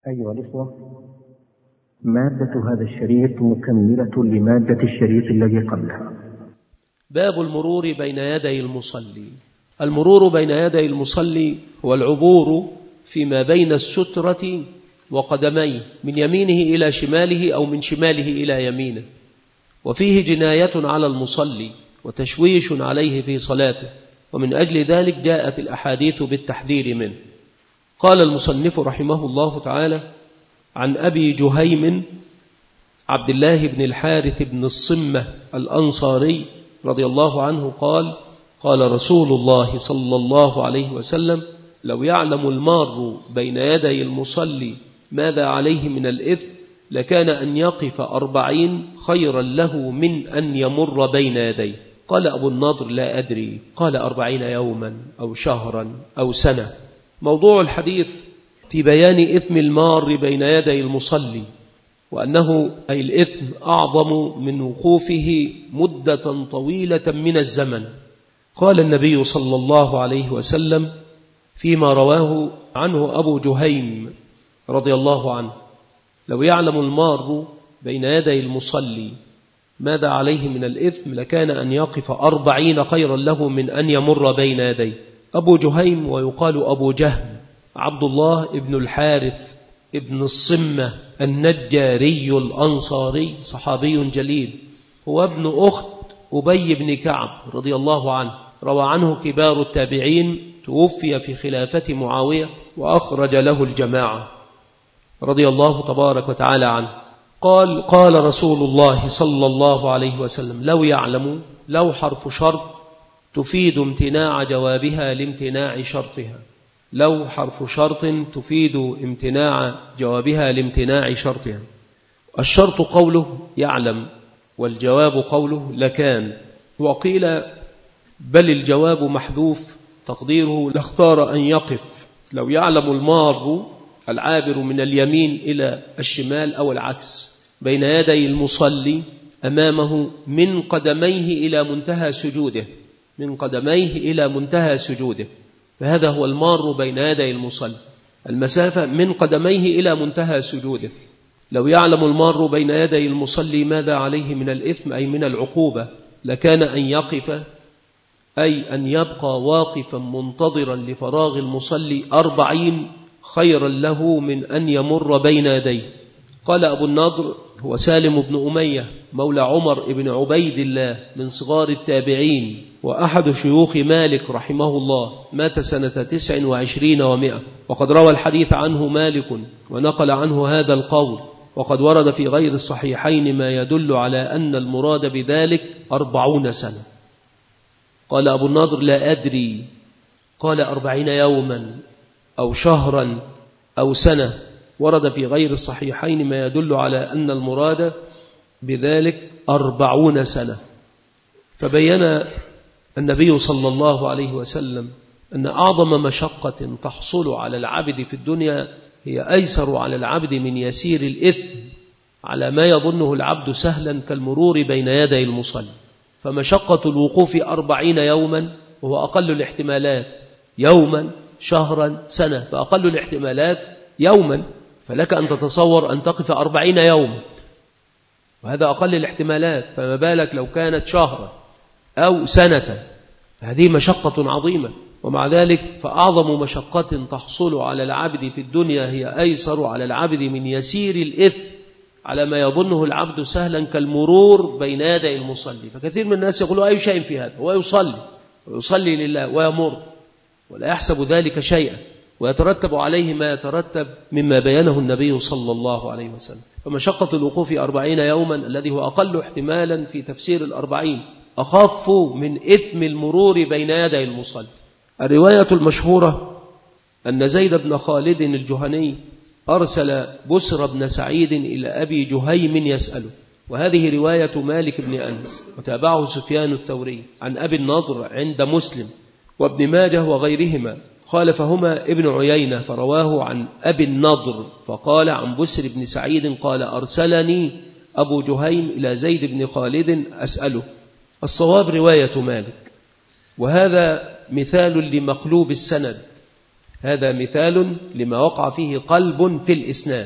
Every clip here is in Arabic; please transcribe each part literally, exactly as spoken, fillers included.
أيها الإخوة، مادة هذا الشريط مكملة لمادة الشريط الذي قبلها. باب المرور بين يدي المصلي. المرور بين يدي المصلي هو العبور فيما بين السترة وقدميه من يمينه إلى شماله أو من شماله إلى يمينه، وفيه جناية على المصلي وتشويش عليه في صلاته، ومن أجل ذلك جاءت الأحاديث بالتحذير منه. قال المصنف رحمه الله تعالى: عن أبي جهيم عبد الله بن الحارث بن الصمة الأنصاري رضي الله عنه قال: قال رسول الله صلى الله عليه وسلم: لو يعلم المار بين يدي المصلي ماذا عليه من الإثم لكان أن يقف أربعين خيرا له من أن يمر بين يديه. قال أبو النضر: لا أدري. قال: أربعين يوما أو شهرا أو سنة. موضوع الحديث في بيان إثم المار بين يدي المصلي، وأنه أي الإثم أعظم من وقوفه مدة طويلة من الزمن. قال النبي صلى الله عليه وسلم فيما رواه عنه أبو جهيم رضي الله عنه: لو يعلم المار بين يدي المصلي ماذا عليه من الإثم لكان أن يقف أربعين خيرا له من أن يمر بين يديه. أبو جهيم ويقال أبو جهم عبد الله ابن الحارث ابن الصمة النجاري الأنصاري، صحابي جليل، هو ابن أخت أبي بن كعب رضي الله عنه، روى عنه كبار التابعين، توفي في خلافة معاوية وأخرج له الجماعة رضي الله تبارك وتعالى عنه. قال: قال رسول الله صلى الله عليه وسلم: لو يعلم، لو حرف شرط تفيد امتناع جوابها لامتناع شرطها. لو حرف شرط تفيد امتناع جوابها لامتناع شرطها. الشرط قوله يعلم، والجواب قوله لكان. وقيل بل الجواب محذوف تقديره لاختار أن يقف. لو يعلم المار العابر من اليمين إلى الشمال أو العكس بين يدي المصلي أمامه من قدميه إلى منتهى سجوده، من قدميه إلى منتهى سجوده، فهذا هو المار بين يدي المصلي، المسافة من قدميه إلى منتهى سجوده. لو يعلم المار بين يدي المصلي ماذا عليه من الإثم أي من العقوبة لكان أن يقف، أي أن يبقى واقفا منتظرا لفراغ المصلي أربعين خيرا له من أن يمر بين يديه. قال أبو النضر هو سالم بن أمية مولى عمر بن عبيد الله من صغار التابعين، وأحد شيوخ مالك رحمه الله، مات سنة تسع وعشرين ومائة، وقد روى الحديث عنه مالك ونقل عنه هذا القول، وقد ورد في غير الصحيحين ما يدل على أن المراد بذلك أربعون سنة. قال أبو النضر: لا أدري. قال: أربعين يوما أو شهرا أو سنة. ورد في غير الصحيحين ما يدل على أن المراد بذلك أربعون سنة. فبين النبي صلى الله عليه وسلم أن أعظم مشقة تحصل على العبد في الدنيا هي أيسر على العبد من يسير الإثم على ما يظنه العبد سهلا كالمرور بين يدي المصلي. فمشقة الوقوف أربعين يوما وهو أقل الاحتمالات، يوما شهرا سنة، فأقل الاحتمالات يوما، فلك أن تتصور أن تقف أربعين يوما، وهذا أقل الاحتمالات، فما بالك لو كانت شهرا أو سنة، هذه مشقة عظيمة. ومع ذلك فأعظم مشقة تحصل على العبد في الدنيا هي أيسر على العبد من يسير الإثم على ما يظنه العبد سهلا كالمرور بين يدي المصلي. فكثير من الناس يقولوا أي شيء في هذا، هو يصلي ويصلي لله ويمر ولا يحسب ذلك شيئا، ويترتب عليه ما يترتب مما بينه النبي صلى الله عليه وسلم. فمشقة الوقوف أربعين يوما الذي هو أقل احتمالا في تفسير الأربعين أخف من إثم المرور بين يدي المصلي. الرواية المشهورة أن زيد بن خالد الجهني أرسل بسر بن سعيد إلى أبي جهيم يسأله، وهذه رواية مالك بن أنس، وتابعه سفيان الثوري عن أبي النضر عند مسلم وابن ماجه وغيرهما، خالفهما ابن عيينة فرواه عن أبي النضر فقال عن بسر بن سعيد قال: أرسلني أبو جهيم إلى زيد بن خالد أسأله. الصواب رواية مالك، وهذا مثال لمقلوب السند، هذا مثال لما وقع فيه قلب في الإسناد.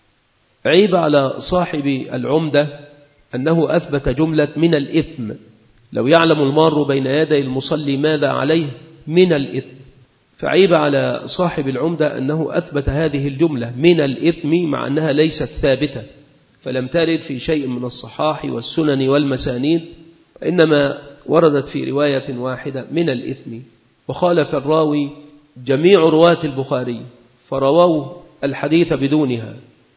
عيب على صاحب العمدة أنه أثبت جملة من الإثم. لو يعلم المار بين يدي المصلي ماذا عليه من الإثم، فعيب على صاحب العمدة أنه أثبت هذه الجملة من الإثم مع أنها ليست ثابتة، فلم ترد في شيء من الصحاح والسنن والمسانيد، إنما وردت في رواية واحدة من الإثم. وخالف الراوي جميع رواة البخاري فرووا الحديث بدونها.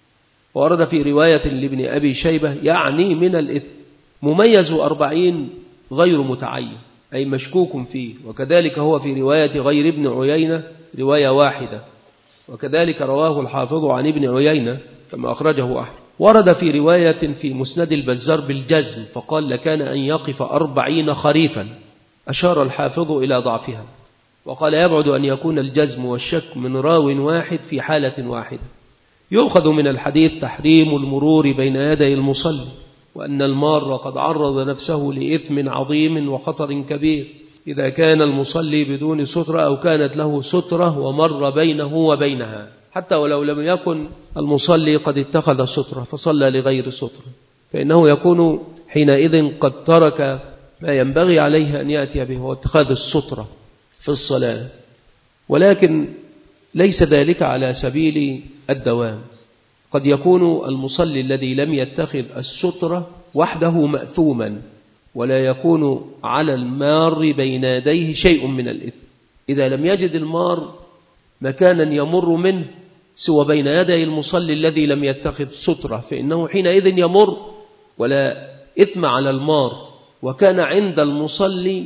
ورد في رواية لابن أبي شيبة يعني من الإثم مميز أربعين غير متعين، أي مشكوك فيه. وكذلك هو في رواية غير ابن عيينة رواية واحدة، وكذلك رواه الحافظ عن ابن عيينة كما أخرجه أحمد. ورد في رواية في مسند البزار بالجزم فقال لكان أن يقف أربعين خريفا، أشار الحافظ إلى ضعفها، وقال يبعد أن يكون الجزم والشك من راو واحد في حالة واحدة. يؤخذ من الحديث تحريم المرور بين يدي المصلي، وأن المار قد عرض نفسه لإثم عظيم وخطر كبير إذا كان المصلي بدون سترة أو كانت له سترة ومر بينه وبينها، حتى ولو لم يكن المصلي قد اتخذ سترة فصلى لغير سترة، فإنه يكون حينئذ قد ترك ما ينبغي عليه أن يأتي به هو اتخاذ السترة في الصلاة. ولكن ليس ذلك على سبيل الدوام. قد يكون المصلي الذي لم يتخذ السترة وحده مأثوما، ولا يكون على المار بين يديه شيء من الإثم. إذا لم يجد المار مكانا يمر منه سوى بين يدي المصلي الذي لم يتخذ سترة، فإنه حينئذ يمر ولا إثم على المار، وكان عند المصلي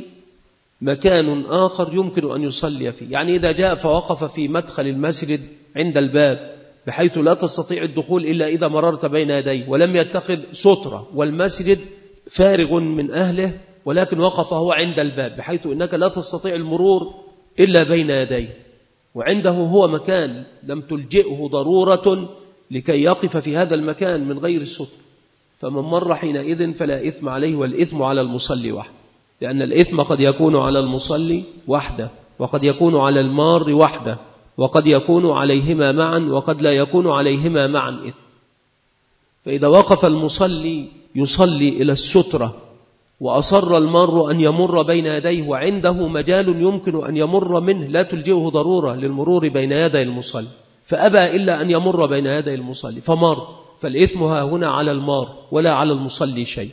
مكان آخر يمكن أن يصلي فيه. يعني إذا جاء فوقف في مدخل المسجد عند الباب بحيث لا تستطيع الدخول إلا إذا مررت بين يديه، ولم يتخذ سترة، والمسجد فارغ من أهله، ولكن وقف هو عند الباب بحيث إنك لا تستطيع المرور إلا بين يديه، وعنده هو مكان لم تلجئه ضرورة لكي يقف في هذا المكان من غير الستر، فمن مر حينئذ فلا إثم عليه، والإثم على المصلي وحده، لأن الإثم قد يكون على المصلي وحده، وقد يكون على المار وحده، وقد يكون عليهما معا، وقد لا يكون عليهما معا إثم. فإذا وقف المصلي يصلي إلى السترة وأصر المار أن يمر بين يديه وعنده مجال يمكن أن يمر منه لا تلجئه ضرورة للمرور بين يدي المصلي، فأبى إلا أن يمر بين يدي المصلي فمر، فالإثم ها هنا على المار ولا على المصلي شيء.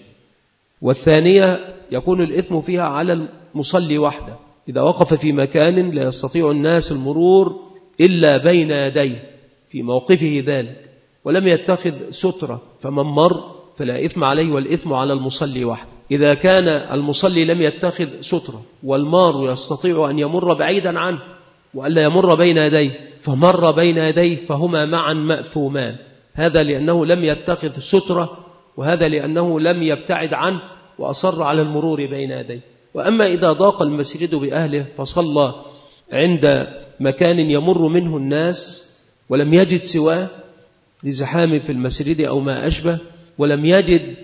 والثانية يكون الإثم فيها على المصلي وحده، إذا وقف في مكان لا يستطيع الناس المرور إلا بين يديه في موقفه ذلك ولم يتخذ سترة، فمن مر فلا إثم عليه، والإثم على المصلي وحده. إذا كان المصلي لم يتخذ سترة والمار يستطيع أن يمر بعيدا عنه وألا يمر بين يديه فمر بين يديه فهما معا مأثومان، هذا لأنه لم يتخذ سترة، وهذا لأنه لم يبتعد عنه وأصر على المرور بين يديه. وأما إذا ضاق المسجد بأهله فصلى عند مكان يمر منه الناس ولم يجد سواه لزحام في المسجد أو ما أشبه، ولم يجد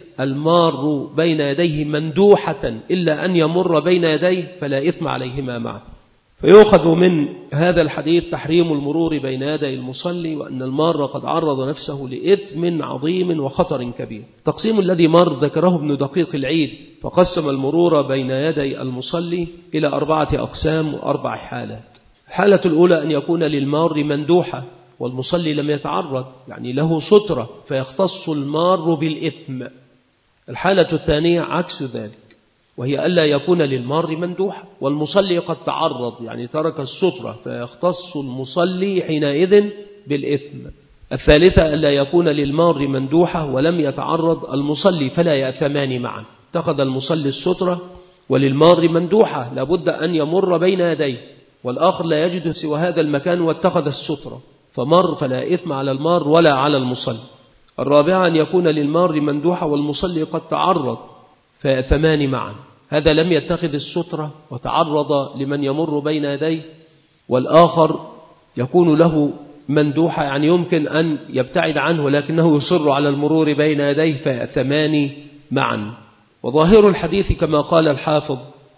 المار بين يديه مندوحة إلا أن يمر بين يديه فلا إثم عليهما معه. فيؤخذ من هذا الحديث تحريم المرور بين يدي المصلي، وأن المار قد عرض نفسه لإثم عظيم وخطر كبير. التقسيم الذي مر ذكره ابن دقيق العيد، فقسم المرور بين يدي المصلي إلى أربعة أقسام وأربع حالات. الحالة الأولى أن يكون للمار مندوحة والمصلي لم يتعرض، يعني له سترة فيختص المار بالإثم. الحالة الثانية عكس ذلك، وهي ألا يكون للمار مندوحة والمصلي قد تعرض، يعني ترك السترة، فيختص المصلي حينئذ بالإثم. الثالثة ألا يكون للمار مندوحة ولم يتعرض المصلي فلا يأثمان معا، اتخذ المصلي السترة وللمار مندوحة لابد أن يمر بين يديه، والآخر لا يجد سوى هذا المكان واتخذ السترة فمر، فلا إثم على المار ولا على المصلي. الرابعة أن يكون للمار مندوحة والمصلي قد تعرض فيأثمان معا، هذا لم يتخذ السترة وتعرض لمن يمر بين يديه، والآخر يكون له مندوحة يعني يمكن أن يبتعد عنه لكنه يصر على المرور بين يديه فيأثمان معا. وظاهر الحديث كما قال الحافظ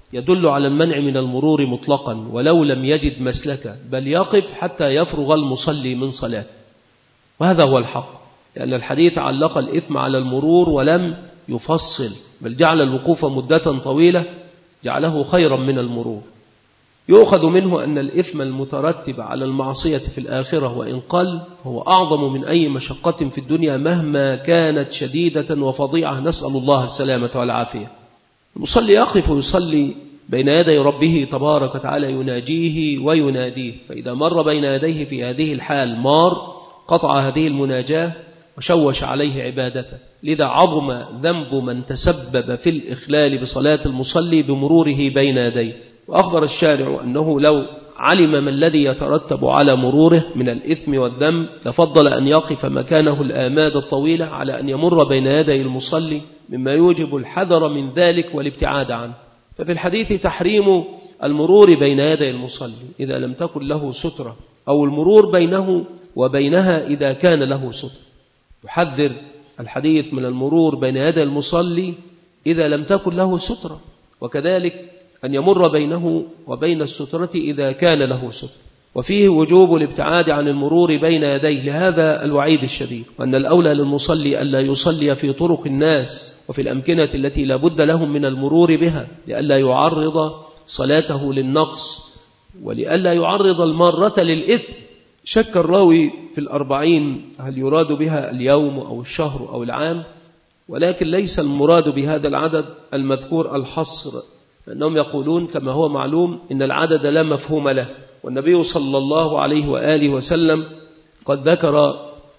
يدل على المنع من المرور مطلقا ولو لم يجد مسلكا، بل يقف حتى يفرغ المصلي من صلاته، وهذا هو الحق، لأن الحديث علق الإثم على المرور ولم يفصل، بل جعل الوقوف مدة طويلة جعله خيرا من المرور. يؤخذ منه أن الإثم المترتب على المعصية في الآخرة وإن قل هو أعظم من أي مشقة في الدنيا مهما كانت شديدة وفظيعة، نسأل الله السلامة والعافية. المصلي يقف ويصلي بين يدي ربه تبارك وتعالى يناجيه ويناديه، فإذا مر بين يديه في هذه الحال مار قطع هذه المناجاة وشوش عليه عبادته، لذا عظم ذنب من تسبب في الإخلال بصلاة المصلي بمروره بين يديه. وأخبر الشارع أنه لو علم ما الذي يترتب على مروره من الإثم والذنب لفضل أن يقف مكانه الآماد الطويلة على أن يمر بين يدي المصلي، مما يوجب الحذر من ذلك والابتعاد عنه. ففي الحديث تحريم المرور بين يدي المصلي إذا لم تكن له سترة، أو المرور بينه وبينها إذا كان له سترة. يحذر الحديث من المرور بين يدي المصلي إذا لم تكن له سترة، وكذلك أن يمر بينه وبين السترة إذا كان له سترة. وفيه وجوب الابتعاد عن المرور بين يديه لهذا الوعيد الشديد، وأن الأولى للمصلي ألا يصلي في طرق الناس وفي الأمكنة التي لا بد لهم من المرور بها، لئلا يعرض صلاته للنقص ولئلا يعرض المارة للإثم. شك الراوي في الأربعين هل يراد بها اليوم أو الشهر أو العام، ولكن ليس المراد بهذا العدد المذكور الحصر، لأنهم يقولون كما هو معلوم إن العدد لا مفهوم له، والنبي صلى الله عليه وآله وسلم قد ذكر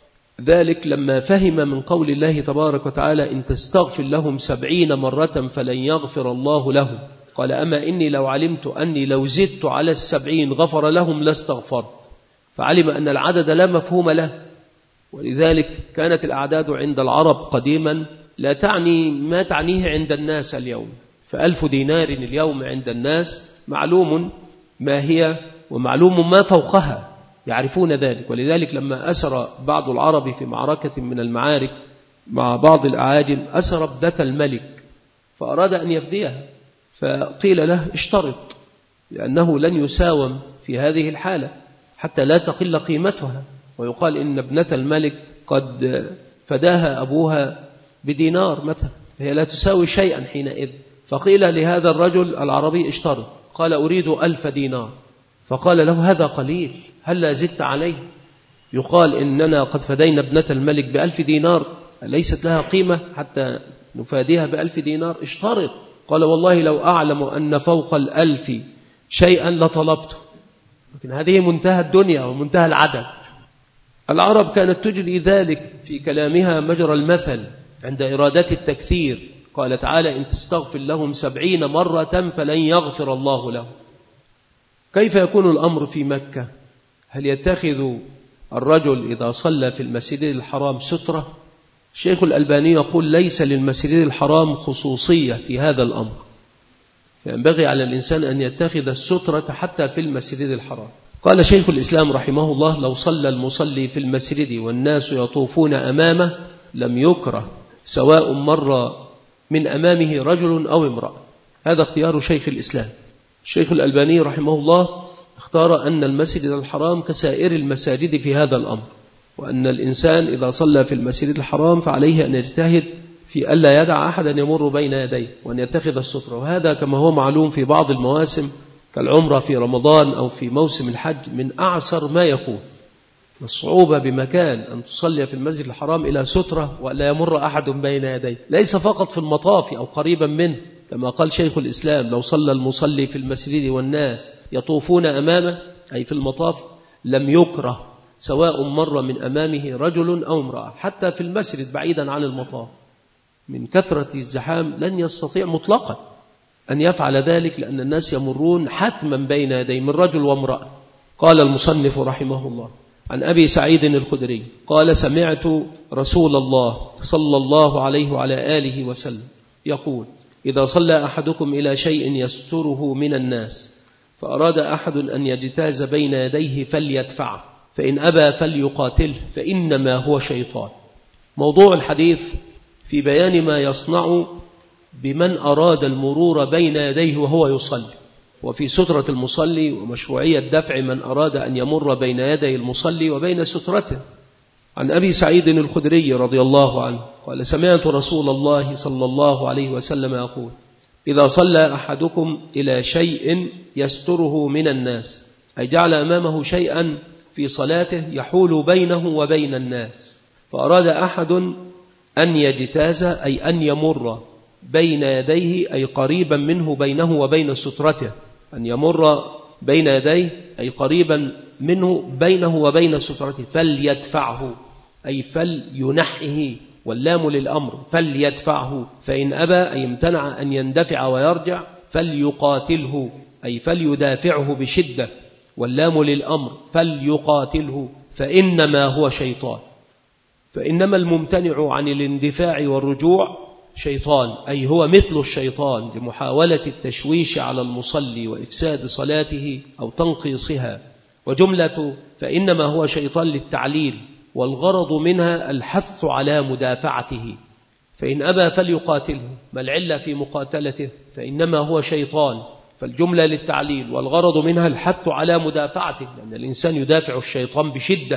ذلك لما فهم من قول الله تبارك وتعالى إن تستغفر لهم سبعين مرة فلن يغفر الله لهم، قال أما إني لو علمت أني لو زدت على السبعين غفر لهم لاستغفرت، فعلم أن العدد لا مفهوم له. ولذلك كانت الأعداد عند العرب قديما لا تعني ما تعنيه عند الناس اليوم، فألف دينار اليوم عند الناس معلوم ما هي ومعلوم ما فوقها، يعرفون ذلك. ولذلك لما أسر بعض العرب في معركة من المعارك مع بعض الأعاجم أسر ابنة الملك فأراد أن يفديها، فقيل له اشترط، لأنه لن يساوم في هذه الحالة حتى لا تقل قيمتها، ويقال إن ابنة الملك قد فداها أبوها بدينار مثلا، هي لا تساوي شيئا حينئذ. فقيل لهذا الرجل العربي اشترط، قال أريد ألف دينار، فقال له هذا قليل هل لا زدت عليه؟ يقال إننا قد فدينا ابنة الملك بألف دينار، ليست لها قيمة حتى نفاديها بألف دينار؟ اشترط. قال والله لو أعلم أن فوق الألف شيئا لطلبته، لكن هذه منتهى الدنيا ومنتهى العدد. العرب كانت تجري ذلك في كلامها مجرى المثل عند إرادة التكثير، قال تعالى إن تستغفر لهم سبعين مرة فلن يغفر الله لهم. كيف يكون الأمر في مكة؟ هل يتخذ الرجل إذا صلى في المسجد الحرام سترة؟ الشيخ الألباني يقول ليس للمسجد الحرام خصوصية في هذا الأمر، فينبغي على الإنسان أن يتخذ السترة حتى في المسجد الحرام. قال شيخ الإسلام رحمه الله لو صلى المصلي في المسجد والناس يطوفون أمامه لم يكره سواء مر من أمامه رجل أو امرأة. هذا اختيار شيخ الإسلام. الشيخ الألباني رحمه الله اختار أن المسجد الحرام كسائر المساجد في هذا الأمر، وأن الإنسان إذا صلى في المسجد الحرام فعليه أن يجتهد في ألا يدع أحدا يمر بين يديه وأن يتخذ السترة. وهذا كما هو معلوم في بعض المواسم كالعمرة في رمضان أو في موسم الحج من أعسر ما يكون، الصعوبة بمكان أن تصلي في المسجد الحرام إلى سترة ولا يمر أحد بين يديه، ليس فقط في المطاف أو قريبا منه، كما قال شيخ الإسلام لو صلى المصلي في المسجد والناس يطوفون أمامه أي في المطاف لم يكره سواء مر من أمامه رجل أو امرأة. حتى في المسجد بعيدا عن المطاف من كثرة الزحام لن يستطيع مطلقا أن يفعل ذلك، لأن الناس يمرون حتما بين يدي من رجل وامرأة. قال المصنف رحمه الله عن أبي سعيد الخدري قال سمعت رسول الله صلى الله عليه وعلى آله وسلم يقول إذا صلى أحدكم إلى شيء يستره من الناس فأراد أحد أن يجتاز بين يديه فليدفعه، فإن أبى فليقاتله فإنما هو شيطان. موضوع الحديث في بيان ما يصنع بمن أراد المرور بين يديه وهو يصلي، وفي سترة المصلي ومشروعية دفع من أراد أن يمر بين يدي المصلي وبين سترته. عن أبي سعيد الخدري رضي الله عنه قال: سمعت رسول الله صلى الله عليه وسلم يقول: إذا صلى أحدكم إلى شيء يستره من الناس، أي جعل أمامه شيئا في صلاته يحول بينه وبين الناس، فأراد أحد أن يجتاز أي أن يمر بين يديه أي قريبا منه بينه وبين سترته، أن يمر بين يديه أي قريبا منه بينه وبين سترته، فليدفعه أي فلينحه، واللام للأمر، فليدفعه، فإن أبى أي امتنع أن يندفع ويرجع فليقاتله أي فليدافعه بشدة، واللام للأمر، فليقاتله، فإنما هو شيطان. فإنما الممتنع عن الاندفاع والرجوع شيطان، أي هو مثل الشيطان لمحاولة التشويش على المصلي وإفساد صلاته أو تنقيصها. وجملة فإنما هو شيطان للتعليل، والغرض منها الحث على مدافعته، فإن أبى فليقاتله، ما العلة في مقاتلته؟ فإنما هو شيطان، فالجملة للتعليل، والغرض منها الحث على مدافعته، لأن الإنسان يدافع الشيطان بشدة،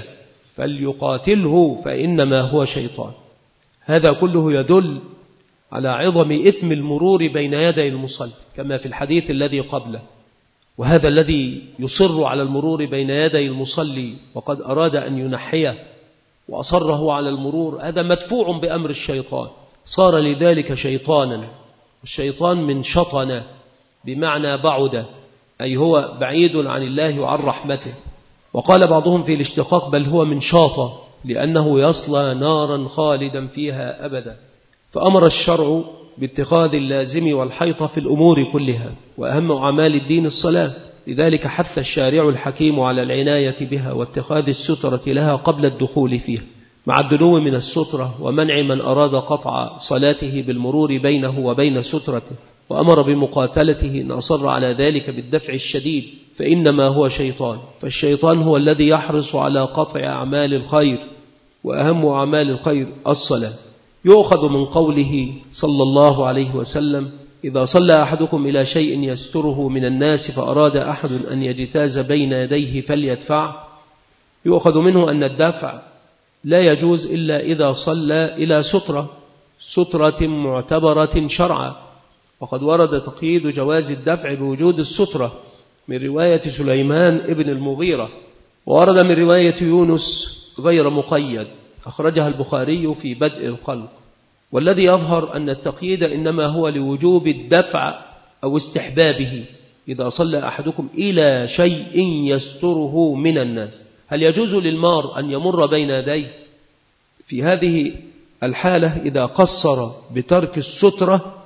فليقاتله فإنما هو شيطان. هذا كله يدل على عظم إثم المرور بين يدي المصلي كما في الحديث الذي قبله. وهذا الذي يصر على المرور بين يدي المصلي وقد أراد أن ينحيه وأصره على المرور، هذا مدفوع بأمر الشيطان، صار لذلك شيطانا. الشيطان من شطن بمعنى بعد، أي هو بعيد عن الله وعن رحمته. وقال بعضهم في الاشتقاق بل هو من شاطة، لأنه يصلى نارا خالدا فيها أبدا. فأمر الشرع باتخاذ اللازم والحيطة في الأمور كلها، وأهم أعمال الدين الصلاة، لذلك حث الشارع الحكيم على العناية بها واتخاذ السترة لها قبل الدخول فيها، مع الدنو من السترة ومنع من أراد قطع صلاته بالمرور بينه وبين سترته. وأمر بمقاتلته إن أصر على ذلك بالدفع الشديد، فإنما هو شيطان. فالشيطان هو الذي يحرص على قطع أعمال الخير، وأهم أعمال الخير الصلاة. يؤخذ من قوله صلى الله عليه وسلم: إذا صلى أحدكم إلى شيء يستره من الناس فأراد أحد أن يجتاز بين يديه فليدفع. يؤخذ منه أن الدفع لا يجوز إلا إذا صلى إلى سترة سترة معتبرة شرعا، وقد ورد تقييد جواز الدفع بوجود السترة من رواية سليمان ابن المغيرة، وورد من رواية يونس غير مقيد، أخرجها البخاري في بدء الخلق. والذي يظهر أن التقييد إنما هو لوجوب الدفع أو استحبابه. إذا صلى أحدكم إلى شيء يستره من الناس، هل يجوز للمار أن يمر بين يديه؟ في هذه الحالة إذا قصر بترك السترة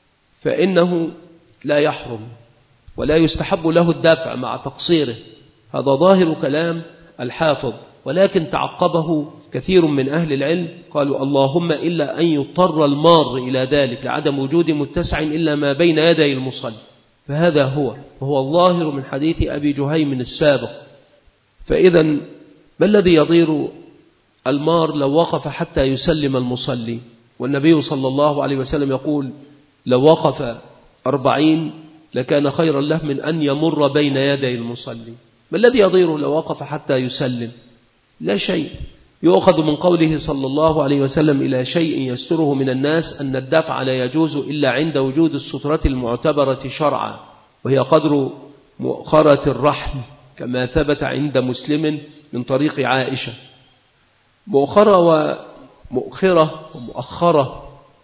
فإنه لا يحرم ولا يستحب له الدفع مع تقصيره. هذا ظاهر كلام الحافظ، ولكن تعقبه كثير من أهل العلم قالوا: اللهم إلا أن يضطر المار إلى ذلك لعدم وجود متسع إلا ما بين يدي المصلي، فهذا هو وهو الظاهر من حديث أبي جهيم السابق. فإذا ما الذي يضير المار لو وقف حتى يسلم المصلي؟ والنبي صلى الله عليه وسلم يقول: لو وقف أربعين لكان خيرا له من أن يمر بين يدي المصلي. ما الذي يضير لو وقف حتى يسلم؟ لا شيء. يؤخذ من قوله صلى الله عليه وسلم: إلى شيء يستره من الناس، أن الدفع لا يجوز إلا عند وجود السترة المعتبرة شرعا، وهي قدر مؤخرة الرحل، كما ثبت عند مسلم من طريق عائشة. مؤخرة ومؤخرة ومؤخرة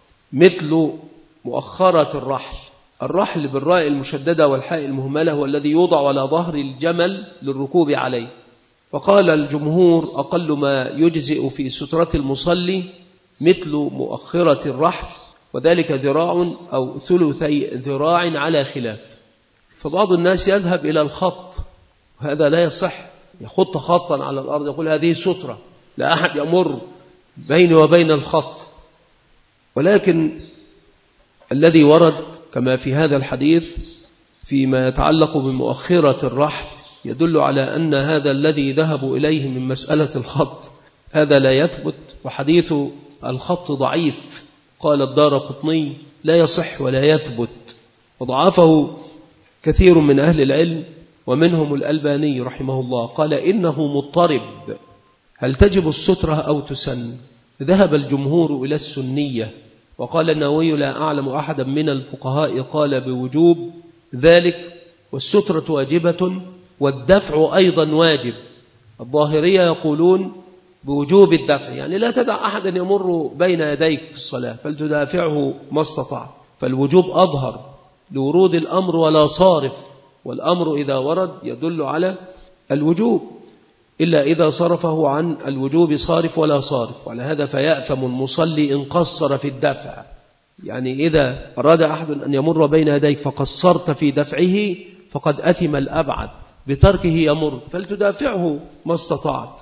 مثل مؤخرة الرحل. الرحل بالراء المشددة والحاء المهملة هو الذي يوضع على ظهر الجمل للركوب عليه. فقال الجمهور: أقل ما يجزئ في سترة المصلي مثل مؤخرة الرحل، وذلك ذراع أو ثلثي ذراع على خلاف. فبعض الناس يذهب إلى الخط، وهذا لا يصح، يخط خطا على الأرض يقول هذه سترة، لا أحد يمر بيني وبين الخط. ولكن الذي ورد كما في هذا الحديث فيما يتعلق بمؤخرة الرحل يدل على أن هذا الذي ذهبوا إليه من مسألة الخط هذا لا يثبت، وحديث الخط ضعيف. قال الدارقطني: لا يصح ولا يثبت، وضعفه كثير من أهل العلم ومنهم الألباني رحمه الله، قال إنه مضطرب، هل تجب السترة أو تسن؟ ذهب الجمهور إلى السنية، وقال النووي لا أعلم أحدا من الفقهاء قال بوجوب ذلك، والسترة واجبة والدفع أيضا واجب. الظاهرية يقولون بوجوب الدفع، يعني لا تدع أحدا يمر بين يديك في الصلاة فلتدافعه ما استطاع، فالوجوب أظهر لورود الأمر ولا صارف، والأمر إذا ورد يدل على الوجوب إلا إذا صرفه عن الوجوب صارف ولا صارف، وعلى هذا فيأثم المصلي إن قصر في الدفع. يعني إذا أراد أحد أن يمر بين يديك فقصرت في دفعه فقد أثم الأبعد، بتركه يمر فلتدافعه ما استطعت.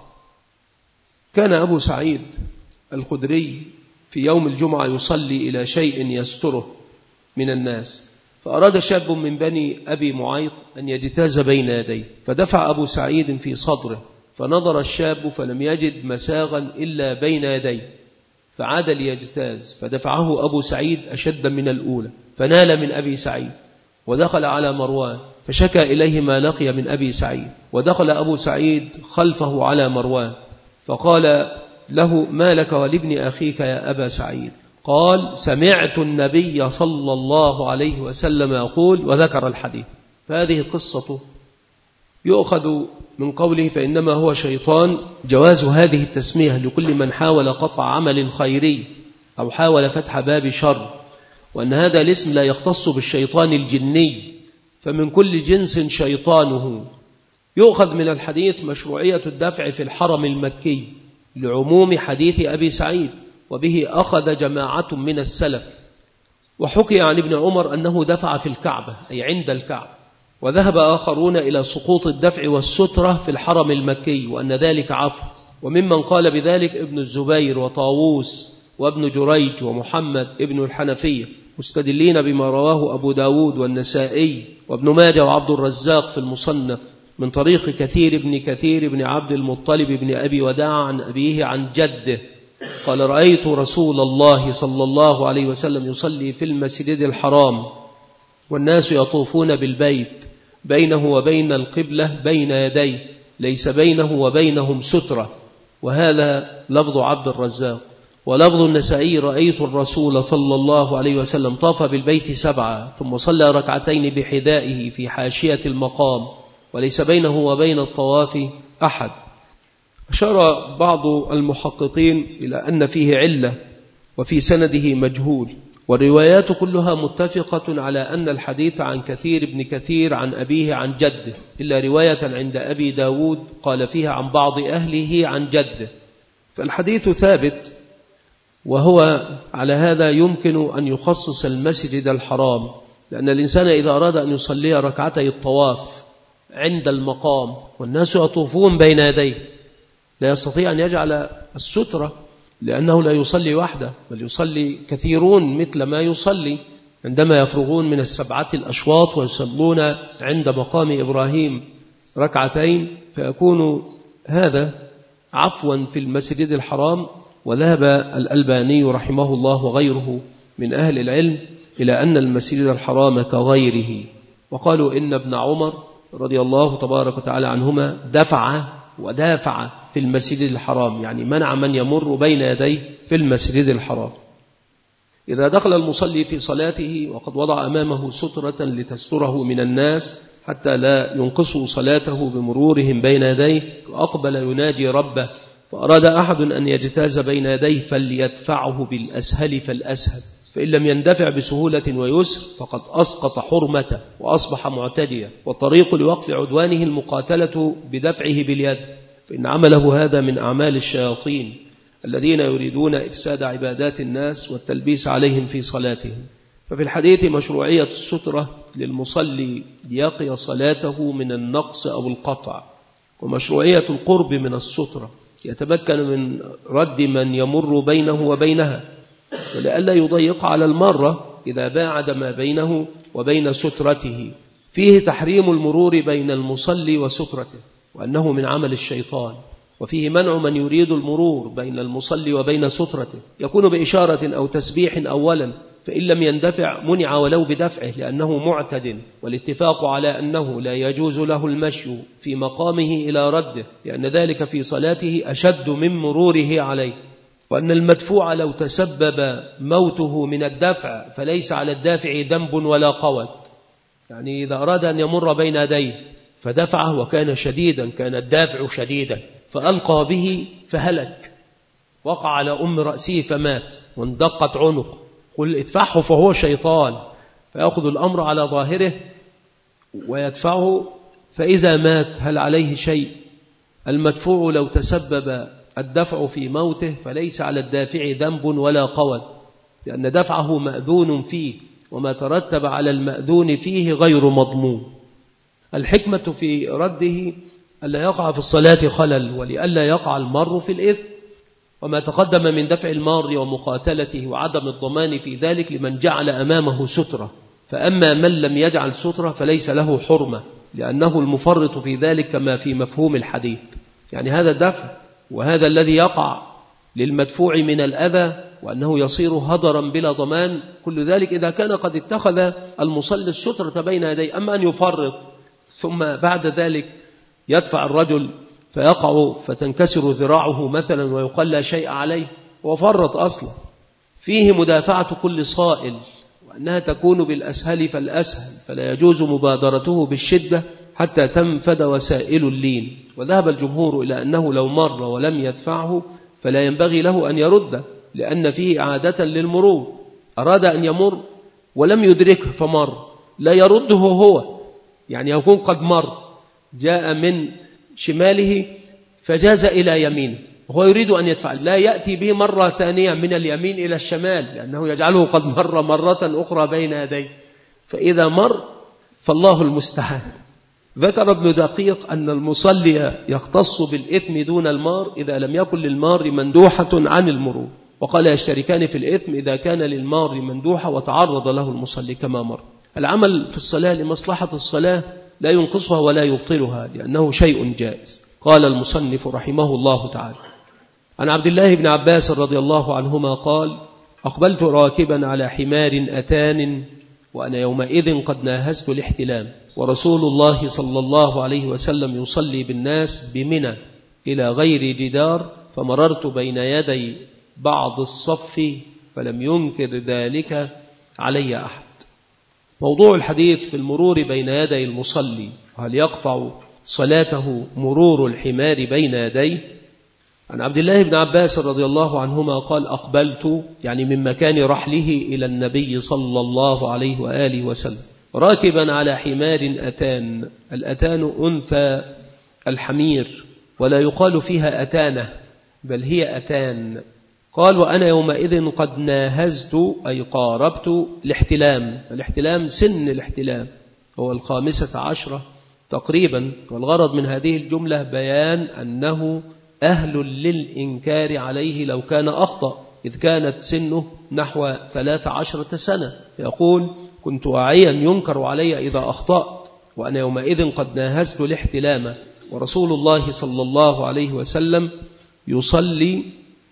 كان أبو سعيد الخدري في يوم الجمعة يصلي إلى شيء يستره من الناس، فأراد شاب من بني أبي معيط أن يجتاز بين يديه، فدفع أبو سعيد في صدره، فنظر الشاب فلم يجد مساغا إلا بين يديه، فعاد ليجتاز، فدفعه أبو سعيد أشد من الأولى، فنال من أبي سعيد، ودخل على مروان فشكى إليه ما لقي من أبي سعيد، ودخل أبو سعيد خلفه على مروان فقال له ما لك ولابن أخيك يا أبا سعيد؟ قال سمعت النبي صلى الله عليه وسلم يقول، وذكر الحديث. فهذه قصته يؤخذ من قوله فإنما هو شيطان جواز هذه التسمية لكل من حاول قطع عمل خيري أو حاول فتح باب شر، وأن هذا الاسم لا يختص بالشيطان الجني، فمن كل جنس شيطانه. يؤخذ من الحديث مشروعية الدفع في الحرم المكي لعموم حديث أبي سعيد، وبه أخذ جماعة من السلف. وحكي عن ابن عمر أنه دفع في الكعبة أي عند الكعبة، وذهب آخرون إلى سقوط الدفع والسترة في الحرم المكي وأن ذلك عفو، وممن قال بذلك ابن الزبير وطاووس وابن جريج ومحمد ابن الحنفية، مستدلين بما رواه أبو داود والنسائي وابن ماجه وعبد الرزاق في المصنف من طريق كثير بن كثير بن عبد المطلب بن أبي وداع عن أبيه عن جده قال رأيت رسول الله صلى الله عليه وسلم يصلي في المسجد الحرام والناس يطوفون بالبيت بينه وبين القبلة بين يديه ليس بينه وبينهم سترة، وهذا لفظ عبد الرزاق. ولفظ النسائي رأيت الرسول صلى الله عليه وسلم طاف بالبيت سبعة ثم صلى ركعتين بحذائه في حاشية المقام وليس بينه وبين الطواف أحد. أشار بعض المحققين إلى أن فيه علة وفي سنده مجهول، والروايات كلها متفقة على أن الحديث عن كثير بن كثير عن أبيه عن جده، إلا رواية عند أبي داود قال فيها عن بعض أهله عن جده، فالحديث ثابت. وهو على هذا يمكن أن يخصص المسجد الحرام، لأن الإنسان إذا أراد أن يصلي ركعتي الطواف عند المقام والناس يطوفون بين يديه لا يستطيع أن يجعل السترة، لأنه لا يصلي وحده بل يصلي كثيرون مثل ما يصلي عندما يفرغون من السبعة الأشواط ويصلون عند مقام إبراهيم ركعتين، فيكون هذا عفوا في المسجد الحرام. وذهب الألباني رحمه الله وغيره من أهل العلم إلى أن المسجد الحرام كغيره، وقالوا إن ابن عمر رضي الله تبارك وتعالى عنهما دفع ودافع في المسجد الحرام، يعني منع من يمر بين يديه في المسجد الحرام. إذا دخل المصلي في صلاته وقد وضع أمامه سترة لتستره من الناس حتى لا ينقصوا صلاته بمرورهم بين يديه، وأقبل يناجي ربه، فأراد أحد أن يجتاز بين يديه فليدفعه بالأسهل فالأسهل، فإن لم يندفع بسهولة ويسر فقد أسقط حرمته وأصبح معتديا، والطريق لوقف عدوانه المقاتلة بدفعه باليد، فإن عمله هذا من أعمال الشياطين الذين يريدون إفساد عبادات الناس والتلبيس عليهم في صلاتهم. ففي الحديث مشروعية السترة للمصلي ليقي صلاته من النقص أو القطع، ومشروعية القرب من السترة يتمكن من رد من يمر بينه وبينها، ولئلا يضيق على المرة إذا باعد ما بينه وبين سترته. فيه تحريم المرور بين المصلي وسترته وأنه من عمل الشيطان، وفيه منع من يريد المرور بين المصلي وبين سترته، يكون بإشارة أو تسبيح أولا فإن لم يندفع منع ولو بدفعه لأنه معتد، والاتفاق على أنه لا يجوز له المشي في مقامه إلى رده لأن ذلك في صلاته أشد من مروره عليه، وأن المدفوع لو تسبب موته من الدفع فليس على الدافع ذنب ولا قوت. يعني إذا أراد أن يمر بين يديه فدفعه وكان شديدا، كان الدافع شديدا فألقى به فهلك، وقع على أم رأسه فمات واندقت عنقه، قل ادفعه فهو شيطان، فيأخذ الأمر على ظاهره ويدفعه، فإذا مات هل عليه شيء؟ المدفوع لو تسبب الدفع في موته فليس على الدافع ذنب ولا قوت، لأن دفعه مأذون فيه، وما ترتب على المأذون فيه غير مضمون. الحكمة في رده ألا يقع في الصلاة خلل، ولئلا يقع المار في الإثم، وما تقدم من دفع المار ومقاتلته وعدم الضمان في ذلك لمن جعل أمامه سترة، فأما من لم يجعل سترة فليس له حرمة، لأنه المفرط في ذلك كما في مفهوم الحديث. يعني هذا الدفع وهذا الذي يقع للمدفوع من الأذى وأنه يصير هدرا بلا ضمان، كل ذلك إذا كان قد اتخذ المصلي السترة بين يديه. أما أن يفرط ثم بعد ذلك يدفع الرجل فيقع فتنكسر ذراعه مثلا ويقال لا شيء عليه، وفرط أصلا. فيه مدافعة كل صائل، وأنها تكون بالأسهل فالأسهل، فلا يجوز مبادرته بالشدة حتى تنفد وسائل اللين. وذهب الجمهور إلى أنه لو مر ولم يدفعه فلا ينبغي له أن يرد، لأن فيه إعادة للمرور. أراد أن يمر ولم يدركه فمر، لا يرده هو، يعني يكون قد مر، جاء من شماله فجاز إلى يمينه وهو يريد أن يدفع، لا يأتي به مرة ثانية من اليمين إلى الشمال، لأنه يجعله قد مر مرة أخرى بين يديه، فإذا مر فالله المستعان. ذكر ابن دقيق أن المصلي يختص بالإثم دون المار إذا لم يكن للمار مندوحة عن المرور، وقال يشتركان في الإثم إذا كان للمار مندوحة وتعرض له المصلي كما مر. العمل في الصلاة لمصلحة الصلاة لا ينقصها ولا يبطلها، لأنه شيء جائز. قال المصنف رحمه الله تعالى: عن عبد الله بن عباس رضي الله عنهما قال: أقبلت راكبا على حمار أتان وأنا يومئذ قد ناهزت الاحتلام، ورسول الله صلى الله عليه وسلم يصلي بالناس بمنى إلى غير جدار، فمررت بين يدي بعض الصف فلم ينكر ذلك علي أحد. موضوع الحديث في المرور بين يدي المصلي، هل يقطع صلاته مرور الحمار بين يديه؟ عن عبد الله بن عباس رضي الله عنهما قال: أقبلت يعني من مكان رحله إلى النبي صلى الله عليه وآله وسلم راكبا على حمار أتان. الأتان أنثى الحمير، ولا يقال فيها أتانة بل هي أتان. قال: وأنا يومئذ قد ناهزت أي قاربت الاحتلام. الاحتلام سن الاحتلام هو الخامسة عشرة تقريبا، والغرض من هذه الجملة بيان أنه أهل للإنكار عليه لو كان أخطأ، إذ كانت سنه نحو ثلاث عشرة سنة، يقول: كنت واعيا ينكر علي إذا أخطأت، وأنا يومئذ قد ناهزت الاحتلام. ورسول الله صلى الله عليه وسلم يصلي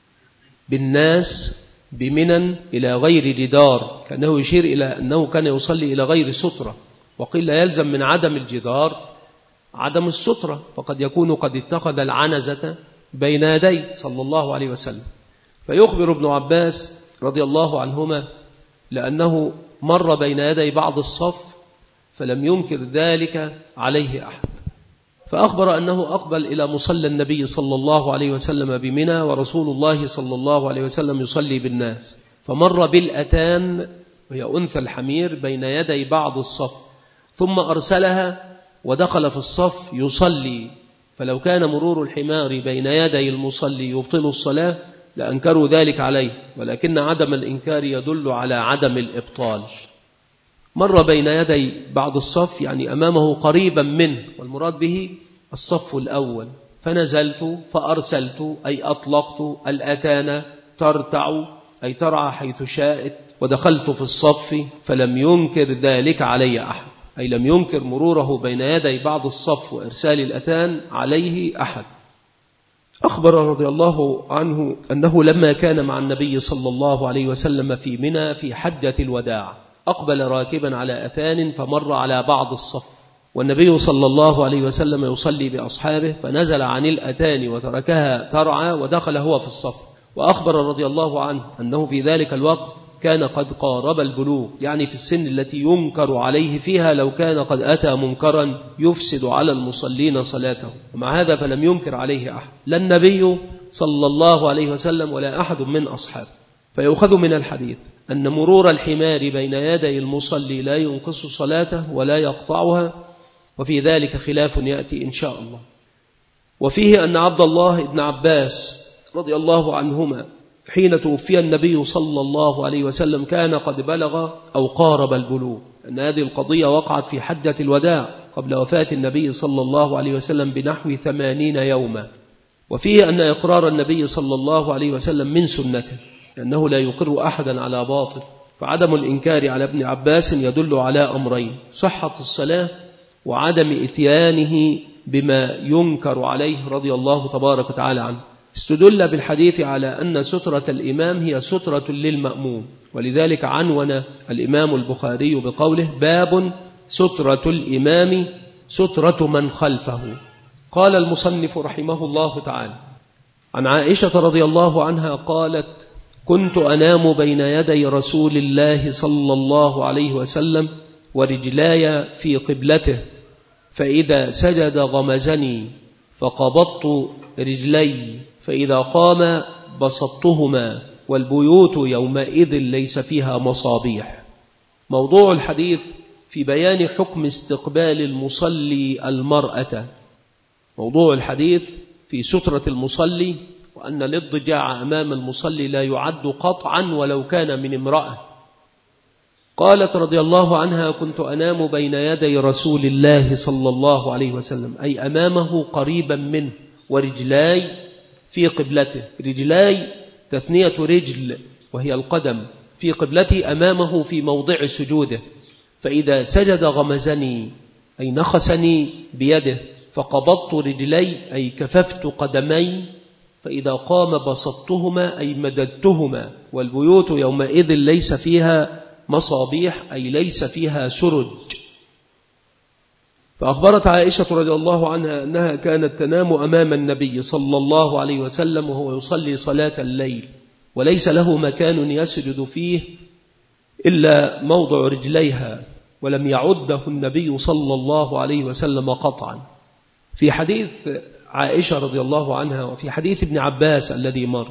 بالناس بمنى إلى غير جدار، كأنه يشير إلى أنه كان يصلي إلى غير سترة، وقيل يلزم من عدم الجدار عدم السترة، فقد يكون قد اتخذ العنزة بين يديه صلى الله عليه وسلم. فيخبر ابن عباس رضي الله عنهما لأنه مر بين يدي بعض الصف فلم ينكر ذلك عليه أحد، فأخبر أنه أقبل إلى مصلى النبي صلى الله عليه وسلم بمنى، ورسول الله صلى الله عليه وسلم يصلي بالناس، فمر بالأتان وهي أنثى الحمير بين يدي بعض الصف، ثم أرسلها ودخل في الصف يصلي. فلو كان مرور الحمار بين يدي المصلي يبطل الصلاة لأنكروا ذلك عليه، ولكن عدم الإنكار يدل على عدم الإبطال. مر بين يدي بعض الصف يعني أمامه قريبا منه، والمراد به الصف الأول. فنزلت فأرسلت أي أطلقت الأتان ترتع أي ترعى حيث شاءت، ودخلت في الصف فلم ينكر ذلك علي أحد، أي لم ينكر مروره بين يدي بعض الصف وإرسال الأتان عليه أحد. أخبر رضي الله عنه أنه لما كان مع النبي صلى الله عليه وسلم في منى في حجة الوداع أقبل راكبا على أتان فمر على بعض الصف، والنبي صلى الله عليه وسلم يصلي بأصحابه، فنزل عن الأتان وتركها ترعى ودخل هو في الصف. وأخبر رضي الله عنه أنه في ذلك الوقت كان قد قارب البلوغ، يعني في السن التي ينكر عليه فيها لو كان قد أتى منكرا يفسد على المصلين صلاته، ومع هذا فلم ينكر عليه أحد، لا النبي صلى الله عليه وسلم ولا أحد من أصحابه. فيؤخذ من الحديث أن مرور الحمار بين يدي المصلي لا ينقص صلاته ولا يقطعها، وفي ذلك خلاف يأتي إن شاء الله. وفيه أن عبد الله بن عباس رضي الله عنهما حين توفي النبي صلى الله عليه وسلم كان قد بلغ أو قارب البلوغ، أن هذه القضية وقعت في حجة الوداع قبل وفاة النبي صلى الله عليه وسلم بنحو ثمانين يوما. وفيه أن إقرار النبي صلى الله عليه وسلم من سنته، أنه لا يقر أحدا على باطل، فعدم الإنكار على ابن عباس يدل على أمرين: صحة الصلاة وعدم إتيانه بما ينكر عليه رضي الله تبارك وتعالى عنه. استدل بالحديث على أن سترة الإمام هي سترة للمأموم، ولذلك عنون الإمام البخاري بقوله: باب سترة الإمام سترة من خلفه. قال المصنف رحمه الله تعالى: عن عائشة رضي الله عنها قالت: كنت أنام بين يدي رسول الله صلى الله عليه وسلم ورجلاي في قبلته، فإذا سجد غمزني فقبضت رجلي، فإذا قام بسطتهما، والبيوت يومئذ ليس فيها مصابيح. موضوع الحديث في بيان حكم استقبال المصلي المرأة. موضوع الحديث في سترة المصلي، وأن الاضطجاع أمام المصلي لا يعد قطعا ولو كان من امرأة. قالت رضي الله عنها: كنت أنام بين يدي رسول الله صلى الله عليه وسلم، أي أمامه قريبا منه، ورجلاي في قبلته. رجلاي تثنية رجل وهي القدم، في قبلتي أمامه في موضع سجوده، فإذا سجد غمزني أي نخسني بيده، فقبضت رجلي أي كففت قدمي، فإذا قام بسطتهما أي مددتهما، والبيوت يومئذ ليس فيها مصابيح أي ليس فيها سرج. فأخبرت عائشة رضي الله عنها أنها كانت تنام أمام النبي صلى الله عليه وسلم وهو يصلي صلاة الليل، وليس له مكان يسجد فيه إلا موضع رجليها، ولم يعده النبي صلى الله عليه وسلم قطعا. في حديث عائشة رضي الله عنها وفي حديث ابن عباس الذي مر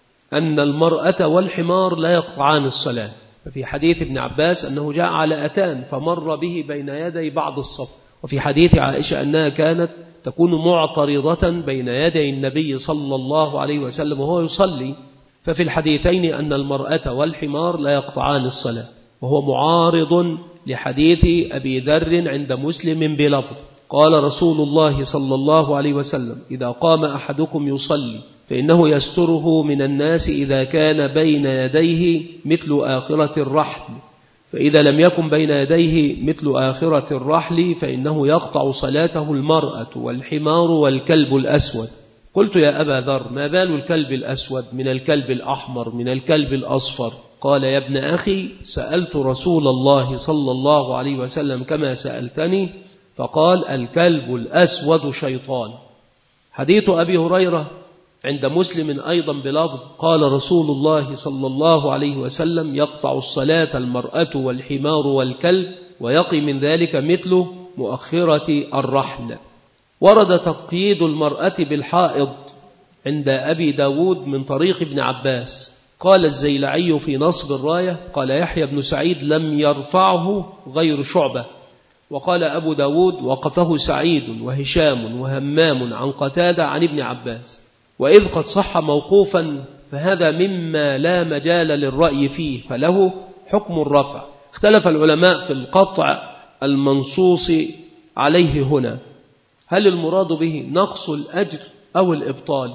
أن المرأة والحمار لا يقطعان الصلاة. ففي حديث ابن عباس أنه جاء على أتان فمر به بين يدي بعض الصف، وفي حديث عائشة أنها كانت تكون معترضة بين يدي النبي صلى الله عليه وسلم وهو يصلي. ففي الحديثين أن المرأة والحمار لا يقطعان الصلاة، وهو معارض لحديث أبي ذر عند مسلم بلفظ: قال رسول الله صلى الله عليه وسلم: إذا قام أحدكم يصلي فإنه يستره من الناس إذا كان بين يديه مثل آخرة الرحل، فإذا لم يكن بين يديه مثل آخرة الرحل فإنه يقطع صلاته المرأة والحمار والكلب الأسود. قلت: يا أبا ذر، ما بال الكلب الأسود من الكلب الأحمر من الكلب الأصفر؟ قال: يا ابن أخي، سألت رسول الله صلى الله عليه وسلم كما سألتني، فقال: الكلب الأسود شيطان. حديث أبي هريرة عند مسلم أيضا بلفظ: قال رسول الله صلى الله عليه وسلم: يقطع الصلاة المرأة والحمار والكلب، ويقي من ذلك مثل مؤخرة الرحل. ورد تقييد المرأة بالحائض عند أبي داود من طريق ابن عباس. قال الزيلعي في نصب الراية: قال يحيى بن سعيد: لم يرفعه غير شعبة. وقال أبو داود: وقفه سعيد وهشام وهمام عن قتادة عن ابن عباس. وإذ قد صح موقوفا فهذا مما لا مجال للرأي فيه، فله حكم الرفع. اختلف العلماء في القطع المنصوص عليه هنا، هل المراد به نقص الأجر أو الإبطال؟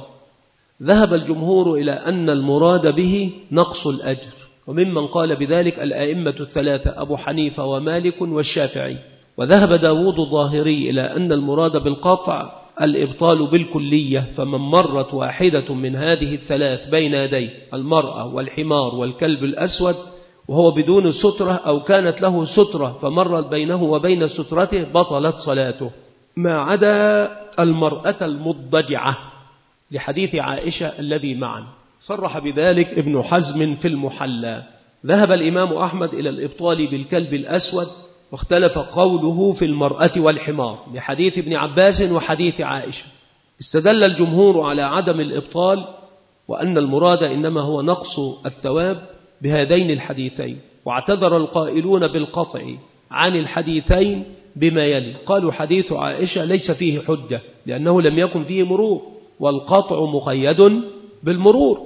ذهب الجمهور إلى أن المراد به نقص الأجر، وممن قال بذلك الأئمة الثلاثة أبو حنيفة ومالك والشافعي. وذهب داود الظاهري إلى أن المراد بالقطع الإبطال بالكلية، فمن مرت واحدة من هذه الثلاث بين يدي المرأة والحمار والكلب الأسود وهو بدون سترة أو كانت له سترة فمرت بينه وبين سترته بطلت صلاته، ما عدا المرأة المضجعة لحديث عائشة الذي معا. صرح بذلك ابن حزم في المحلى. ذهب الإمام أحمد إلى الإبطال بالكلب الأسود، واختلف قوله في المرأة والحمار لحديث ابن عباس وحديث عائشة. استدل الجمهور على عدم الإبطال وأن المراد إنما هو نقص الثواب بهذين الحديثين، واعتذر القائلون بالقطع عن الحديثين بما يلي. قالوا حديث عائشة ليس فيه حجة لأنه لم يكن فيه مرور، والقطع مقيد بالمرور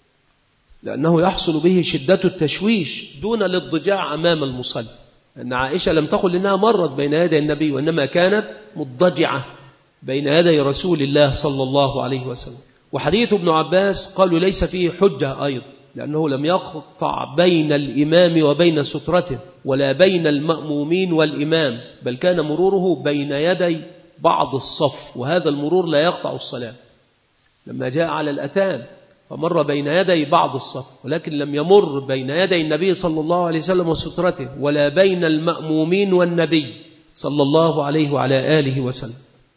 لأنه يحصل به شدة التشويش دون الاضطجاع أمام المصلي، أن عائشة لم تقل إنها مرت بين يدي النبي وإنما كانت مضطجعة بين يدي رسول الله صلى الله عليه وسلم. وحديث ابن عباس قالوا ليس فيه حجة أيضا لأنه لم يقطع بين الإمام وبين سترته ولا بين المأمومين والإمام، بل كان مروره بين يدي بعض الصف، وهذا المرور لا يقطع الصلاة. لما جاء على الأتان فمر بين يدي بعض الصف، ولكن لم يمر بين يدي النبي صلى الله عليه وسلم وسترته ولا بين المأمومين والنبي صلى الله عليه وعلى آله وسلم.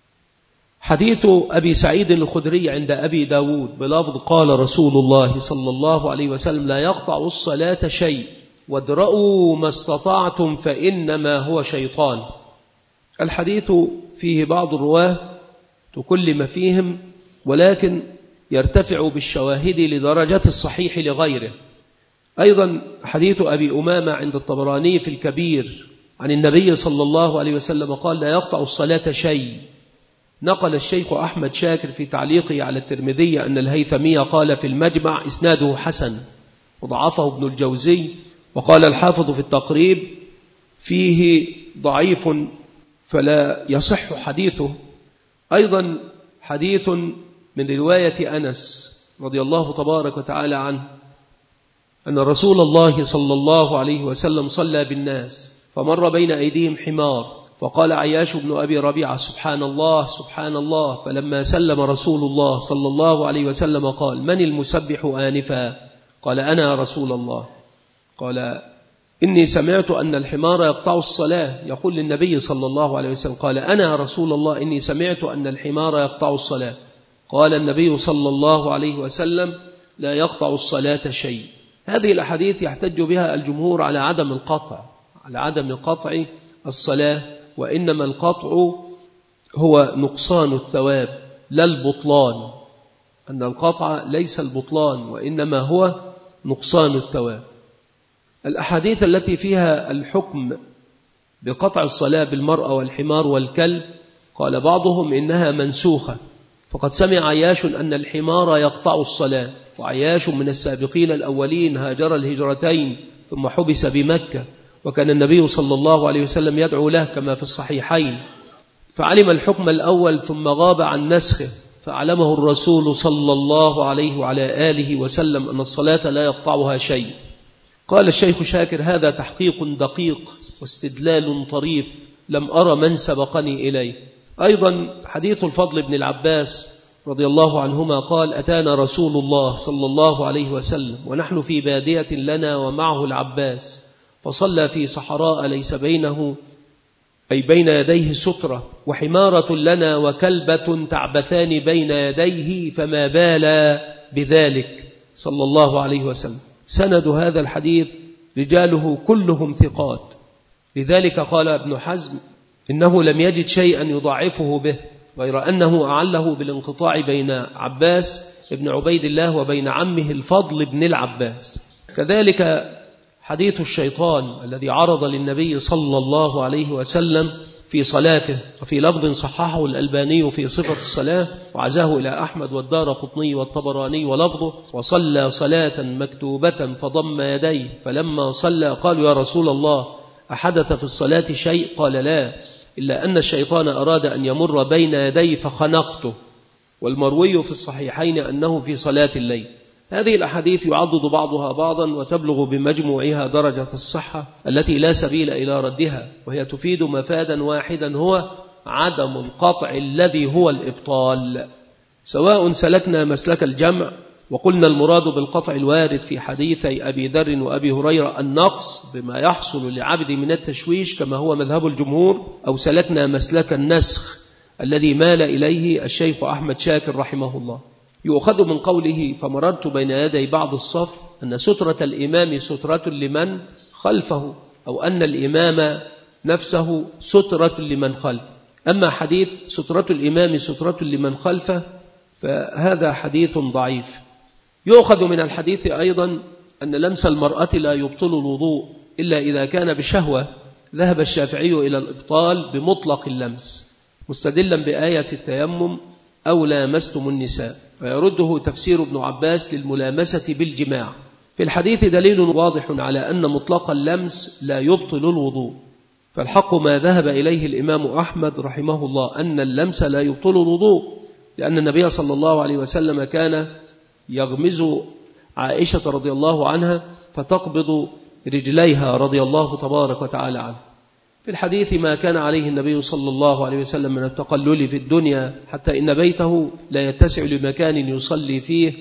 حديث أبي سعيد الخدري عند أبي داود بلفظ قال رسول الله صلى الله عليه وسلم لا يقطع الصلاة شيء وادرؤوا ما استطعتم فإنما هو شيطان. الحديث فيه بعض الرواه تكلم فيهم، ولكن يرتفع بالشواهد لدرجة الصحيح لغيره. أيضا حديث أبي أمامة عند الطبراني في الكبير عن النبي صلى الله عليه وسلم قال لا يقطع الصلاة شيء. نقل الشيخ أحمد شاكر في تعليقه على الترمذي أن الهيثمية قال في المجمع إسناده حسن، وضعفه ابن الجوزي، وقال الحافظ في التقريب فيه ضعيف فلا يصح حديثه. أيضا حديث من رواية أنس رضي الله تبارك وتعالى عنه أن رسول الله صلى الله عليه وسلم صلى بالناس فمر بين أيديهم حمار فقال عياش بن أبي ربيعة سبحان الله سبحان الله، فلما سلم رسول الله صلى الله عليه وسلم قال من المسبح آنفا؟ قال أنا يا رسول الله. قال إني سمعت أن الحمار يقطع الصلاة. يقول للنبي صلى الله عليه وسلم قال أنا يا رسول الله إني سمعت أن الحمار يقطع الصلاة. قال النبي صلى الله عليه وسلم لا يقطع الصلاة شيء. هذه الأحاديث يحتج بها الجمهور على عدم القطع على عدم قطع الصلاة، وإنما القطع هو نقصان الثواب لا البطلان، أن القطع ليس البطلان وإنما هو نقصان الثواب. الأحاديث التي فيها الحكم بقطع الصلاة بالمرأة والحمار والكلب قال بعضهم إنها منسوخة، فقد سمع عياش أن الحمار يقطع الصلاة، وعياش من السابقين الأولين هاجر الهجرتين ثم حبس بمكة، وكان النبي صلى الله عليه وسلم يدعو له كما في الصحيحين، فعلم الحكم الأول ثم غاب عن نسخه، فأعلمه الرسول صلى الله عليه وعلى آله وسلم أن الصلاة لا يقطعها شيء. قال الشيخ شاكر هذا تحقيق دقيق واستدلال طريف لم أرى من سبقني إليه. أيضا حديث الفضل بن العباس رضي الله عنهما قال أتانا رسول الله صلى الله عليه وسلم ونحن في بادية لنا ومعه العباس، فصلى في صحراء ليس بينه أي بين يديه سترة، وحمارة لنا وكلبة تعبثان بين يديه فما بال بذلك صلى الله عليه وسلم. سند هذا الحديث رجاله كلهم ثقات، لذلك قال ابن حزم إنه لم يجد شيئا يضعفه به غير أنه أعله بالانقطاع بين عباس ابن عبيد الله وبين عمه الفضل بن العباس. كذلك حديث الشيطان الذي عرض للنبي صلى الله عليه وسلم في صلاته، وفي لفظ صححه الألباني في صفة الصلاة وعزاه إلى أحمد والدارقطني والطبراني ولفظه وصلى صلاة مكتوبة فضم يديه فلما صلى قالوا يا رسول الله أحدث في الصلاة شيء؟ قال لا، إلا أن الشيطان أراد أن يمر بين يديه فخنقته. والمروي في الصحيحين أنه في صلاة الليل. هذه الأحاديث يعضد بعضها بعضا وتبلغ بمجموعها درجة الصحة التي لا سبيل إلى ردها، وهي تفيد مفادا واحدا هو عدم القطع الذي هو الإبطال، سواء سلكنا مسلك الجمع وقلنا المراد بالقطع الوارد في حديثي أبي ذر وأبي هريرة النقص بما يحصل لعبد من التشويش كما هو مذهب الجمهور، أو سلكنا مسلك النسخ الذي مال إليه الشيخ أحمد شاكر رحمه الله. يؤخذ من قوله فمررت بين يدي بعض الصف أن سترة الإمام سترة لمن خلفه، أو أن الإمام نفسه سترة لمن خلفه. أما حديث سترة الإمام سترة لمن خلفه فهذا حديث ضعيف. يؤخذ من الحديث أيضا أن لمس المرأة لا يبطل الوضوء إلا إذا كان بشهوة، ذهب الشافعي إلى الإبطال بمطلق اللمس مستدلا بآية التيمم أو لامستم النساء، ويرده تفسير ابن عباس للملامسة بالجماع. في الحديث دليل واضح على أن مطلق اللمس لا يبطل الوضوء، فالحق ما ذهب إليه الإمام أحمد رحمه الله أن اللمس لا يبطل الوضوء، لأن النبي صلى الله عليه وسلم كان يغمز عائشة رضي الله عنها فتقبض رجليها رضي الله تبارك وتعالى عنه. في الحديث ما كان عليه النبي صلى الله عليه وسلم من التقلل في الدنيا، حتى إن بيته لا يتسع لمكان يصلي فيه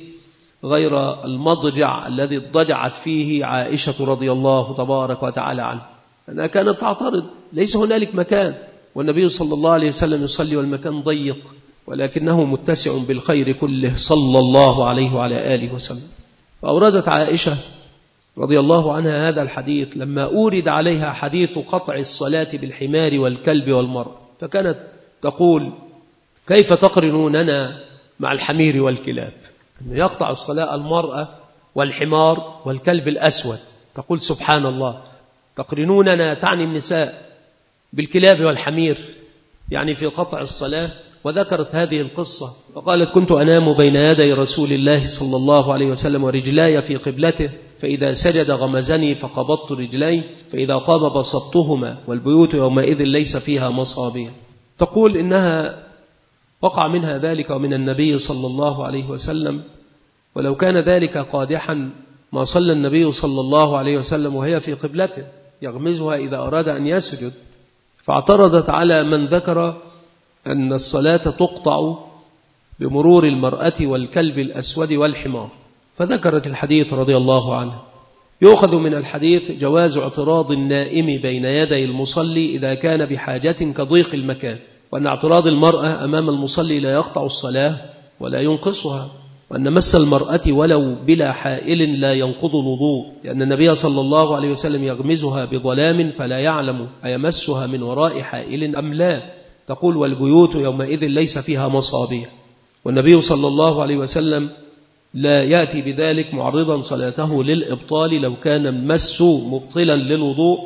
غير المضجع الذي اضطجعت فيه عائشة رضي الله تبارك وتعالى عنه، أنها كانت تعترض ليس هنالك مكان والنبي صلى الله عليه وسلم يصلي والمكان ضيق، ولكنه متسع بالخير كله صلى الله عليه وعلى آله وسلم. فأوردت عائشة رضي الله عنها هذا الحديث لما أورد عليها حديث قطع الصلاة بالحمار والكلب والمرء، فكانت تقول كيف تقرنوننا مع الحمير والكلاب؟ يقطع الصلاة المرأة والحمار والكلب الأسود، تقول سبحان الله، تقرنوننا تعني النساء بالكلاب والحمير يعني في قطع الصلاة. وذكرت هذه القصة وقالت كنت أنام بين يدي رسول الله صلى الله عليه وسلم ورجلاي في قبلته، فإذا سجد غمزني فقبضت رجلي، فإذا قام بسطتهما، والبيوت يومئذ ليس فيها مصابيح. تقول إنها وقع منها ذلك ومن النبي صلى الله عليه وسلم، ولو كان ذلك قادحا ما صلى النبي صلى الله عليه وسلم وهي في قبلته يغمزها إذا أراد أن يسجد. فاعترضت على من ذكر أن الصلاة تقطع بمرور المرأة والكلب الأسود والحمار، فذكرت الحديث رضي الله عنه. يؤخذ من الحديث جواز اعتراض النائم بين يدي المصلي إذا كان بحاجة كضيق المكان، وأن اعتراض المرأة أمام المصلي لا يقطع الصلاة ولا ينقصها، وأن مس المرأة ولو بلا حائل لا ينقض الوضوء، لأن النبي صلى الله عليه وسلم يغمزها بظلام فلا يعلم أيمسها من وراء حائل أم لا. تقول والبيوت يومئذ ليس فيها مصابيح، والنبي صلى الله عليه وسلم لا يأتي بذلك معرضا صلاته للإبطال لو كان المس مبطلا للوضوء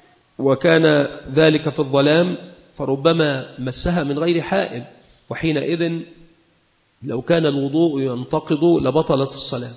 وكان ذلك في الظلام، فربما مسها من غير حائل، وحينئذ لو كان الوضوء ينتقض لبطلت الصلاة.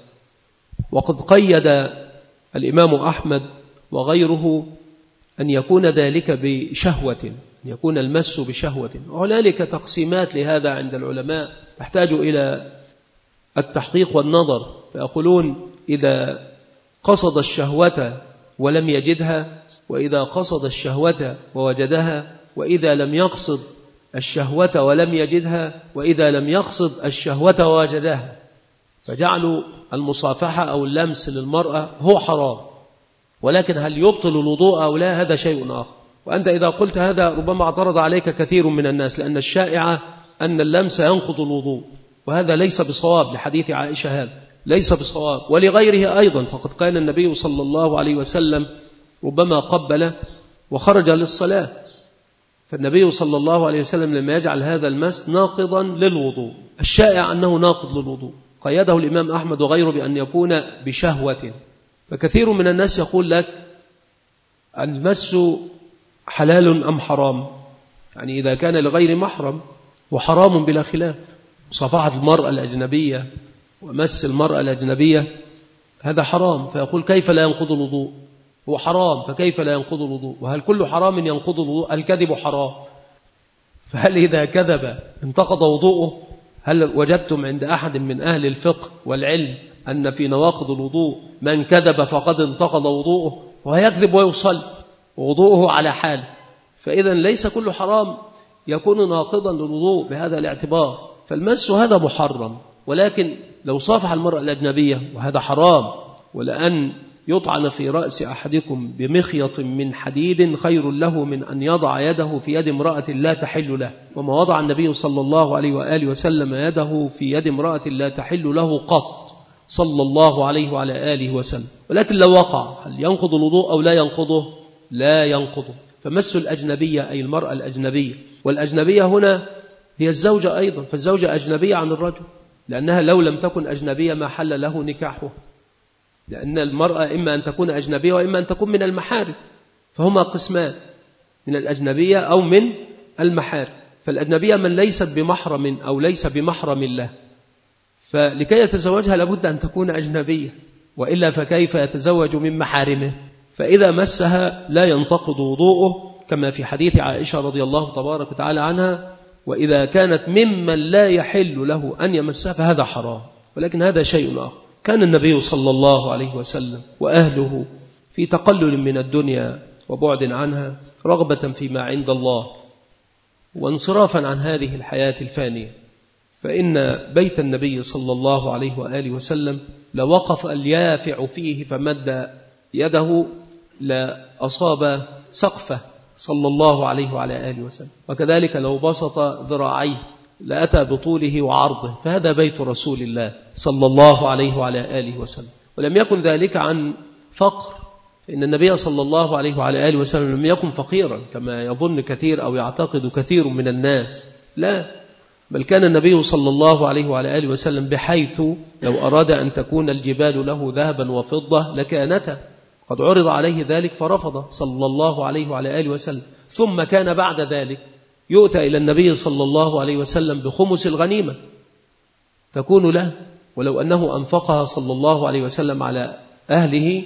وقد قيد الإمام أحمد وغيره أن يكون ذلك بشهوة، أن يكون المس بشهوة. وهنالك تقسيمات لهذا عند العلماء تحتاج إلى التحقيق والنظر، فيقولون إذا قصد الشهوة ولم يجدها، وإذا قصد الشهوة ووجدها، وإذا لم يقصد الشهوة ولم يجدها، وإذا لم يقصد الشهوة ووجدها، فجعلوا المصافحة أو اللمس للمرأة هو حرام، ولكن هل يبطل الوضوء أو لا هذا شيء آخر. وأنت إذا قلت هذا ربما اعترض عليك كثير من الناس، لأن الشائعة أن اللمس ينقض الوضوء، وهذا ليس بصواب لحديث عائشة، هذا ليس بصواب، ولغيره أيضا. فقد كان النبي صلى الله عليه وسلم ربما قبل وخرج للصلاة، فالنبي صلى الله عليه وسلم لما يجعل هذا المس ناقضا للوضوء. الشائع أنه ناقض للوضوء قيده الإمام أحمد وغيره بأن يكون بشهوة. فكثير من الناس يقول لك المس حلال أم حرام، يعني إذا كان لغير محرم وحرام بلا خلاف. مصافحة المرأة الأجنبية ومس المرأة الأجنبية هذا حرام، فيقول كيف لا ينقض الوضوء؟ هو حرام فكيف لا ينقض الوضوء؟ وهل كل حرام ينقض الوضوء؟ الكذب حرام، فهل إذا كذب انتقض وضوءه؟ هل وجدتم عند أحد من أهل الفقه والعلم أن في نواقض الوضوء من كذب فقد انتقض وضوءه؟ وهيكذب ويصلي ووضوءه على حال. فإذا ليس كل حرام يكون ناقضا للوضوء بهذا الاعتبار. فالمس هذا محرم، ولكن لو صافح المرأة الأجنبية وهذا حرام، ولأن يطعن في رأس أحدكم بمخيط من حديد خير له من أن يضع يده في يد امرأة لا تحل له. وما وضع النبي صلى الله عليه وآله وسلم يده في يد امرأة لا تحل له قط صلى الله عليه وعلى آله وسلم. ولكن لو وقع هل ينقض الوضوء أو لا ينقضه؟ لا ينقضه. فمس الأجنبية أي المرأة الأجنبية، والأجنبية هنا هي الزوجة أيضا، فالزوجة أجنبية عن الرجل، لأنها لو لم تكن أجنبية ما حل له نكاحه، لأن المرأة إما أن تكون أجنبية وإما أن تكون من المحارم، فهما قسمان، من الأجنبية أو من المحارم. فالأجنبية من ليست بمحرم أو ليس بمحرم الله، فلكي يتزوجها لابد أن تكون أجنبية، وإلا فكيف يتزوج من محارمه؟ فإذا مسها لا ينتقض وضوءه، كما في حديث عائشة رضي الله تبارك وتعالى عنها: وإذا كانت ممن لا يحل له أن يمسها فهذا حرام. ولكن هذا شيء آخر. كان النبي صلى الله عليه وسلم وأهله في تقلل من الدنيا وبعد عنها، رغبة فيما عند الله وانصرافا عن هذه الحياة الفانية. فإن بيت النبي صلى الله عليه وآله وسلم لوقف اليافع فيه فمد يده لأصاب سقفه صلى الله عليه وعلى آله وسلم، وكذلك لو بسط ذراعيه لأتى بطوله وعرضه، فهذا بيت رسول الله صلى الله عليه وعلى آله وسلم. ولم يكن ذلك عن فقر، إن النبي صلى الله عليه وعلى آله وسلم لم يكن فقيرا كما يظن كثير أو يعتقد كثير من الناس، لا، بل كان النبي صلى الله عليه وعلى آله وسلم بحيث لو أراد أن تكون الجبال له ذهبا وفضة لكانتا، قد عرض عليه ذلك فرفض صلى الله عليه وعلى آله وسلم. ثم كان بعد ذلك يؤتى إلى النبي صلى الله عليه وسلم بخمس الغنيمة تكون له، ولو أنه أنفقها صلى الله عليه وسلم على أهله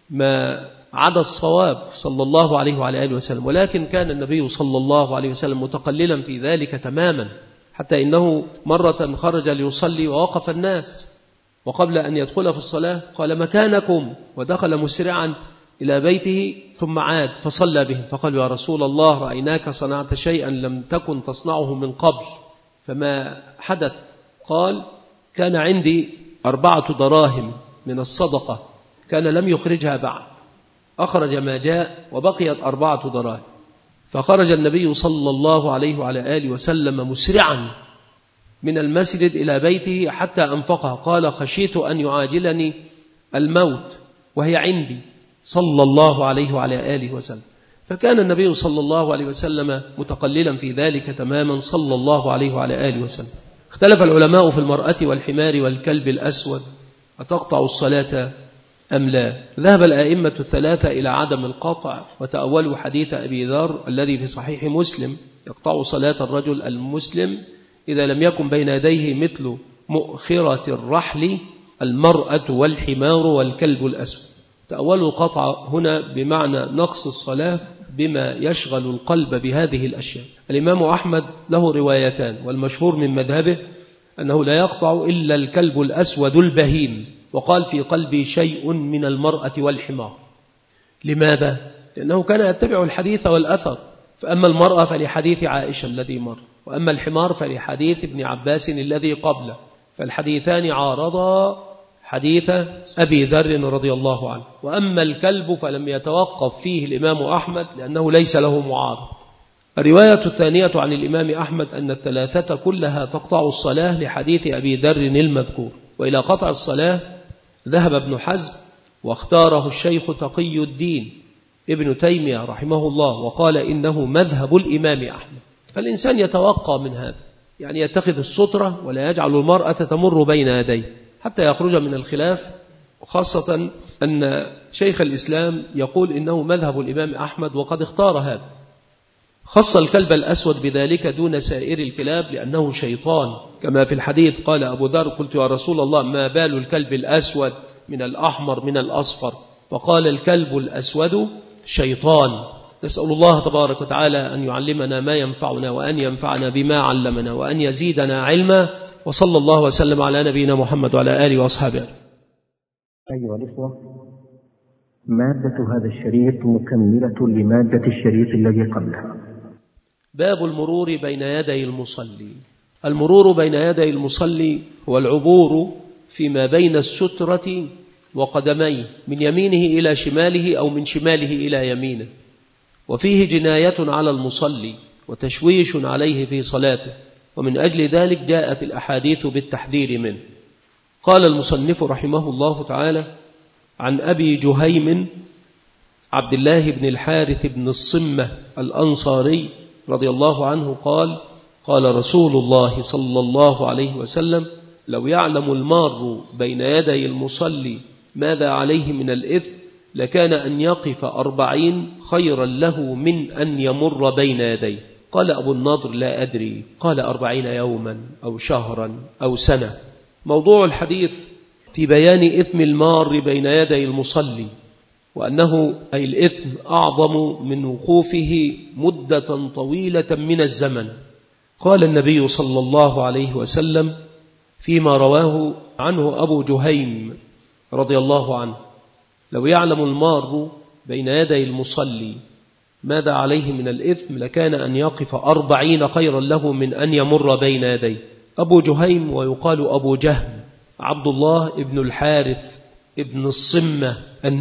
ما عدا الصواب صلى الله عليه وعلى آله وسلم. ولكن كان النبي صلى الله عليه وسلم متقللا في ذلك تماما، حتى إنه مرة خرج ليصلي ووقف الناس، وقبل أن يدخل في الصلاة قال: مكانكم، ودخل مسرعا إلى بيته ثم عاد فصلى بهم، فقالوا: يا رسول الله رأيناك صنعت شيئا لم تكن تصنعه من قبل، فما حدث؟ قال: كان عندي أربعة دراهم من الصدقة كان لم يخرجها بعد، أخرج ما جاء وبقيت أربعة دراهم، فخرج النبي صلى الله عليه وعلى آله وسلم مسرعا من المسجد إلى بيته حتى أنفقها. قال: خشيت أن يعاجلني الموت وهي عندي صلى الله عليه وعلى آله وسلم. فكان النبي صلى الله عليه وسلم متقللا في ذلك تماما صلى الله عليه وعلى آله وسلم. اختلف العلماء في المرأة والحمار والكلب الأسود أتقطع الصلاة أم لا؟ ذهب الآئمة الثلاثة إلى عدم القطع، وتأولوا حديث أبي ذر الذي في صحيح مسلم: يقطع صلاة الرجل المسلم إذا لم يكن بين يديه مثل مؤخرة الرحل المرأة والحمار والكلب الأسود. تأولوا القطع هنا بمعنى نقص الصلاة بما يشغل القلب بهذه الأشياء. الإمام أحمد له روايتان، والمشهور من مذهبه أنه لا يقطع إلا الكلب الأسود البهيم، وقال: في قلبي شيء من المرأة والحمار. لماذا؟ لأنه كان يتبع الحديث والأثر، فأما المرأة فلحديث عائشة الذي مر، وأما الحمار فلحديث ابن عباس الذي قبله، فالحديثان عارضا حديث أبي ذر رضي الله عنه. وأما الكلب فلم يتوقف فيه الإمام أحمد لأنه ليس له معارض. الرواية الثانية عن الإمام أحمد أن الثلاثة كلها تقطع الصلاة لحديث أبي ذر المذكور. وإلى قطع الصلاة ذهب ابن حزم، واختاره الشيخ تقي الدين ابن تيمية رحمه الله، وقال إنه مذهب الإمام أحمد. فالإنسان يتوقع من هذا، يعني يتخذ السترة ولا يجعل المرأة تمر بين يديه حتى يخرج من الخلاف، خاصة أن شيخ الإسلام يقول إنه مذهب الإمام أحمد وقد اختار هذا. خص الكلب الأسود بذلك دون سائر الكلاب لأنه شيطان، كما في الحديث قال أبو ذر: قلت يا رسول الله ما بال الكلب الأسود من الأحمر من الأصفر؟ فقال: الكلب الأسود شيطان. نسأل الله تبارك وتعالى أن يعلمنا ما ينفعنا، وأن ينفعنا بما علمنا، وأن يزيدنا علما. وصلى الله وسلم على نبينا محمد وعلى آله وأصحابه. أيها الإخوة، مادة هذا الشريط مكملة لمادة الشريط الذي قبله. باب المرور بين يدي المصلي. المرور بين يدي المصلي هو العبور فيما بين السترة وقدميه من يمينه إلى شماله أو من شماله إلى يمينه، وفيه جناية على المصلي وتشويش عليه في صلاته، ومن أجل ذلك جاءت الأحاديث بالتحذير منه. قال المصنف رحمه الله تعالى: عن أبي جهيم عبد الله بن الحارث بن الصمة الأنصاري رضي الله عنه قال: قال رسول الله صلى الله عليه وسلم: لو يعلم المار بين يدي المصلي ماذا عليه من الإثم لكان أن يقف أربعين خيرا له من أن يمر بين يديه. قال أبو النضر: لا أدري. قال: أربعين يوما أو شهرا أو سنة. موضوع الحديث في بيان إثم المار بين يدي المصلي، وأنه أي الإثم أعظم من وقوفه مدة طويلة من الزمن. قال النبي صلى الله عليه وسلم فيما رواه عنه أبو جهيم رضي الله عنه: لو يعلم المار بين يدي المصلي ماذا عليه من الإثم لكان أن يقف أربعين خيرا له من أن يمر بين يديه. أبو جهيم ويقال أبو جهم عبد الله ابن الحارث ابن الصمة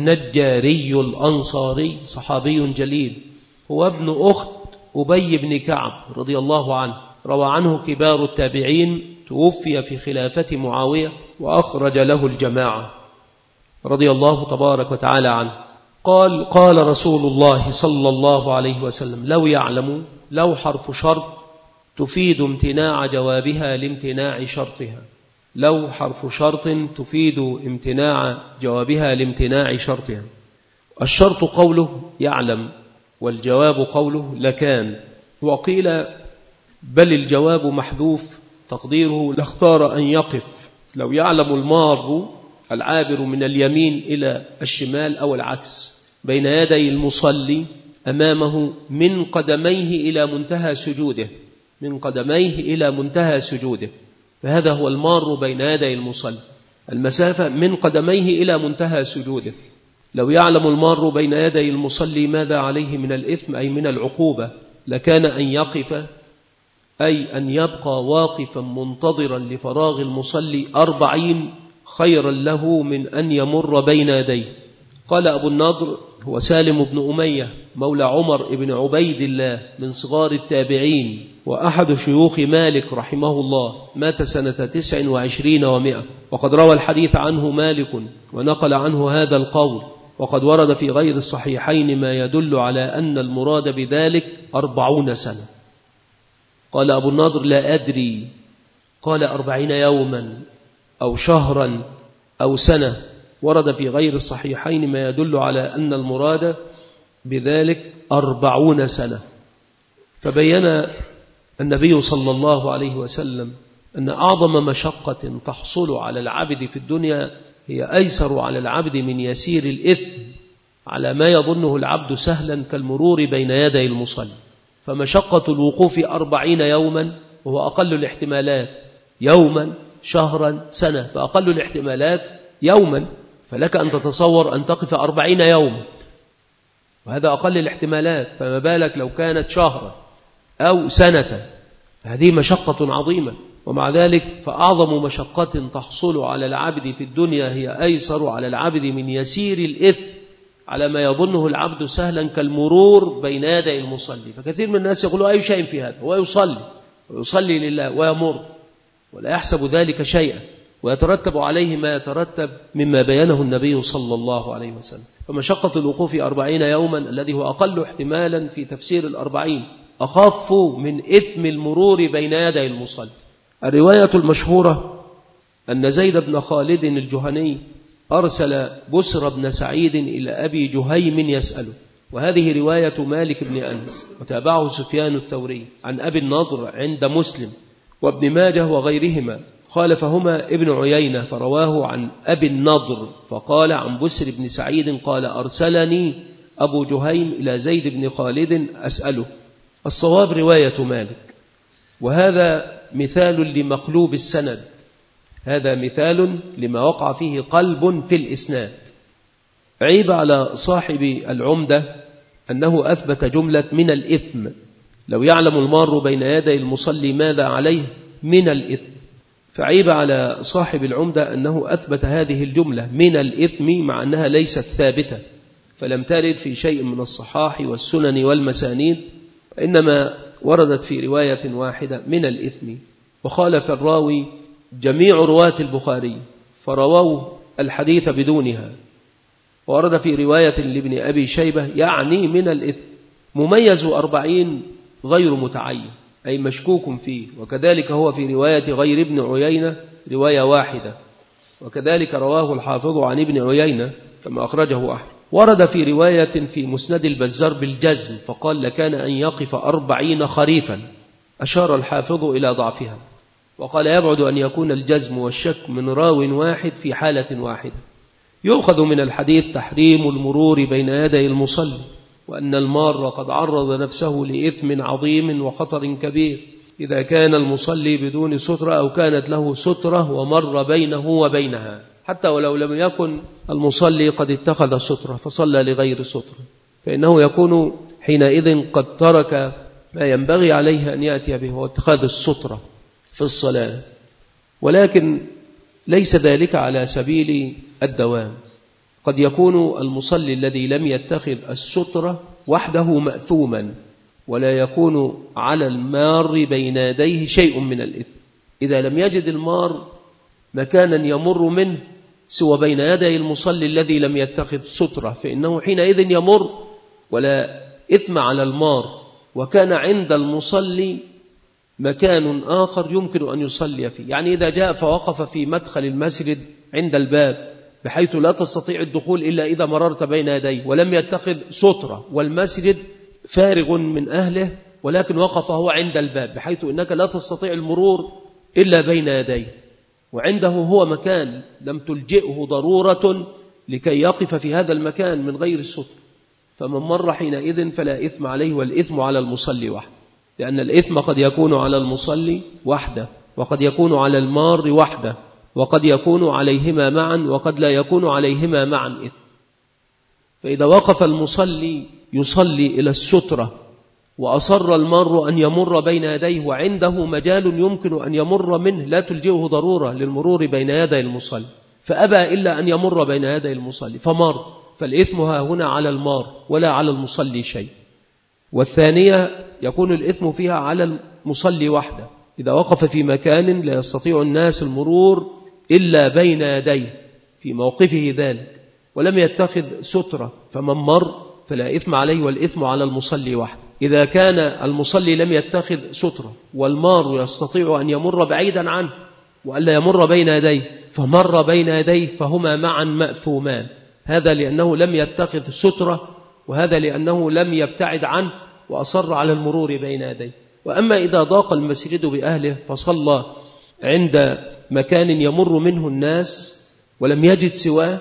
النجاري الأنصاري، صحابي جليل، هو ابن أخت أبي بن كعب رضي الله عنه، روى عنه كبار التابعين، توفي في خلافة معاوية وأخرج له الجماعة رضي الله تبارك وتعالى عنه. قال: قال رسول الله صلى الله عليه وسلم: لو يعلم، لو حرف شرط تفيد امتناع جوابها لامتناع شرطها. لو حرف شرط تفيد امتناع جوابها لامتناع شرطها. الشرط قوله يعلم، والجواب قوله لكان. وقيل بل الجواب محذوف تقديره لاختار أن يقف. لو يعلم المار العابر من اليمين إلى الشمال أو العكس بين يدي المصلي أمامه من قدميه إلى منتهى سجوده، من قدميه إلى منتهى سجوده، فهذا هو المار بين يدي المصلي، المسافة من قدميه إلى منتهى سجوده. لو يعلم المار بين يدي المصلي ماذا عليه من الإثم أي من العقوبة لكان أن يقف، أي أن يبقى واقفا منتظرا لفراغ المصلي أربعين خيرا له من أن يمر بين يديه. قال أبو النضر هو سالم بن أمية مولى عمر بن عبيد الله من صغار التابعين، وأحد شيوخ مالك رحمه الله، مات سنة تسع وعشرين ومائة، وقد روى الحديث عنه مالك ونقل عنه هذا القول، وقد ورد في غير الصحيحين ما يدل على أن المراد بذلك أربعون سنة. قال أبو النضر: لا أدري. قال: أربعين يوما أو شهرا أو سنة. ورد في غير الصحيحين ما يدل على أن المراد بذلك أربعون سنة. فبين النبي صلى الله عليه وسلم أن أعظم مشقة تحصل على العبد في الدنيا هي أيسر على العبد من يسير الإثم على ما يظنه العبد سهلا كالمرور بين يدي المصلي. فمشقة الوقوف أربعين يوما وهو أقل الاحتمالات، يوما شهرا سنة، فأقل الاحتمالات يوما، فلك أن تتصور أن تقف أربعين يوما، وهذا أقل الاحتمالات، فما بالك لو كانت شهرا أو سنة، هذه مشقة عظيمة. ومع ذلك فأعظم مشقة تحصل على العبد في الدنيا هي أيسر على العبد من يسير الإثم على ما يظنه العبد سهلا كالمرور بين يدي المصلي. فكثير من الناس يقولوا أي شيء في هذا، هو يصلي ويصلي لله ويمر ولا يحسب ذلك شيئا، ويترتب عليه ما يترتب مما بينه النبي صلى الله عليه وسلم. فمشقة الوقوف أربعين يوما الذي هو أقل احتمالا في تفسير الأربعين أخف من إثم المرور بين يدي المصلي. الرواية المشهورة أن زيد بن خالد الجهني أرسل بسر بن سعيد إلى أبي جهيم يسأله، وهذه رواية مالك بن أنس، وتابعه سفيان الثوري عن أبي النضر عند مسلم وابن ماجه وغيرهما، خالفهما ابن عيينة فرواه عن أبي النضر فقال عن بسر بن سعيد قال: أرسلني أبو جهيم إلى زيد بن خالد أسأله. الصواب رواية مالك، وهذا مثال لمقلوب السند، هذا مثال لما وقع فيه قلب في الإسناد. عيب على صاحب العمدة أنه أثبت جملة من الإثم لو يعلم المار بين يدي المصلي ماذا عليه من الإثم. فعيب على صاحب العمدة أنه أثبت هذه الجملة من الإثم مع أنها ليست ثابتة، فلم ترد في شيء من الصحاح والسنن والمسانيد، إنما وردت في رواية واحدة من الإثم. وخالف الراوي جميع رواة البخاري فرووا الحديث بدونها. ورد في رواية لابن أبي شيبة يعني من الإثم مميز أربعين غير متعين أي مشكوك فيه، وكذلك هو في رواية غير ابن عيينة رواية واحدة، وكذلك رواه الحافظ عن ابن عيينة كما أخرجه أحمد. ورد في رواية في مسند البزار بالجزم فقال لكان أن يقف أربعين خريفا، أشار الحافظ إلى ضعفها، وقال يبعد أن يكون الجزم والشك من راو واحد في حالة واحدة. يؤخذ من الحديث تحريم المرور بين يدي المصلي، وأن المار قد عرض نفسه لإثم عظيم وخطر كبير إذا كان المصلي بدون سترة أو كانت له سترة ومر بينه وبينها، حتى ولو لم يكن المصلي قد اتخذ سترة فصلى لغير سترة، فإنه يكون حينئذ قد ترك ما ينبغي عليه أن يأتي به هو اتخاذ السترة في الصلاة. ولكن ليس ذلك على سبيل الدوام، قد يكون المصلي الذي لم يتخذ السترة وحده مأثوما، ولا يكون على المار بين يديه شيء من الإثم إذا لم يجد المار مكانا يمر منه سوى بين يدي المصلي الذي لم يتخذ سترة، فإنه حينئذ يمر ولا إثم على المار، وكان عند المصلي مكان آخر يمكن أن يصلي فيه. يعني إذا جاء فوقف في مدخل المسجد عند الباب بحيث لا تستطيع الدخول إلا إذا مررت بين يديه، ولم يتخذ سترة والمسجد فارغ من أهله، ولكن وقف هو عند الباب بحيث إنك لا تستطيع المرور إلا بين يديه، وعنده هو مكان لم تلجئه ضرورة لكي يقف في هذا المكان من غير الستر، فمن مر حينئذ فلا إثم عليه، والإثم على المصلي وحده، لأن الإثم قد يكون على المصلي وحده، وقد يكون على المار وحده، وقد يكون عليهما معا، وقد لا يكون عليهما معا إثم. فإذا وقف المصلي يصلي إلى السترة وأصر المار أن يمر بين يديه وعنده مجال يمكن أن يمر منه لا تلجئه ضرورة للمرور بين يدي المصلي، فأبى إلا أن يمر بين يدي المصلي فمر، فالإثم هنا على المار ولا على المصلي شيء. والثانية يكون الإثم فيها على المصلي وحده، إذا وقف في مكان لا يستطيع الناس المرور إلا بين يديه في موقفه ذلك ولم يتخذ سترة فمن مر فلا إثم عليه، والإثم على المصلي وحده. إذا كان المصلي لم يتخذ سترة والمار يستطيع أن يمر بعيدا عنه وألا يمر بين يديه فمر بين يديه فهما معا مأثومان، هذا لأنه لم يتخذ سترة، وهذا لأنه لم يبتعد عنه وأصر على المرور بين يديه. وأما إذا ضاق المسجد بأهله فصلى عند مكان يمر منه الناس ولم يجد سواه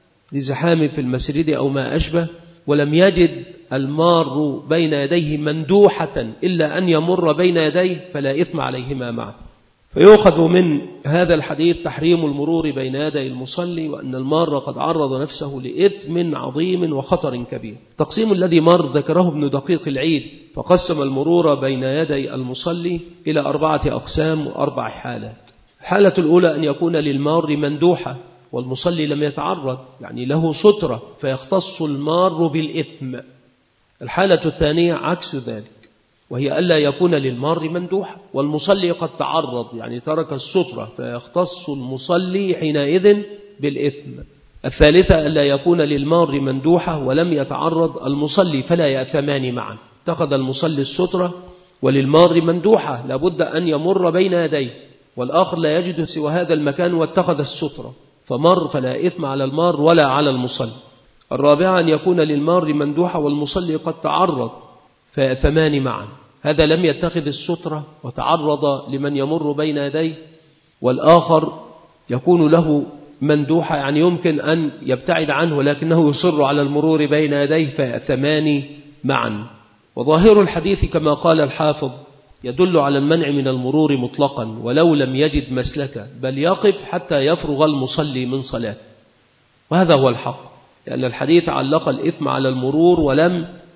لزحام في المسجد أو ما أشبه، ولم يجد المار بين يديه مندوحة إلا أن يمر بين يديه فلا إثم عليهما معه. فيؤخذ من هذا الحديث تحريم المرور بين يدي المصلي، وأن المار قد عرض نفسه لإثم عظيم وخطر كبير. تقسيم الذي مر ذكره ابن دقيق العيد، فقسم المرور بين يدي المصلي إلى أربعة أقسام وأربع حالات. الحالة الأولى أن يكون للمار مندوحة والمصلي لم يتعرض، يعني له سترة فيختص المار بالإثم. الحالة الثانية عكس ذلك، وهي ألا يكون للمار مندوحة والمصلي قد تعرض، يعني ترك السترة فيختص المصلي حينئذ بالإثم. الثالثة ألا يكون للمار مندوحة ولم يتعرض المصلي فلا يأثمان معا، اتخذ المصلي السترة وللمار مندوحة لابد أن يمر بين يديه، والآخر لا يجد سوى هذا المكان واتخذ السترة فمر فلا إثم على المار ولا على المصلي. الرابعة أن يكون للمار مندوحة والمصلي قد تعرض فيأثمان معا، هذا لم يتخذ السترة وتعرض لمن يمر بين يديه، والآخر يكون له مندوحة يعني يمكن أن يبتعد عنه ولكنه يصر على المرور بين يديه فيأثمان معا. وظاهر الحديث كما قال الحافظ يدل على المنع من المرور مطلقا ولو لم يجد مسلكا، بل يقف حتى يفرغ المصلي من صلاته، وهذا هو الحق، لأن الحديث علق الإثم على المرور ولم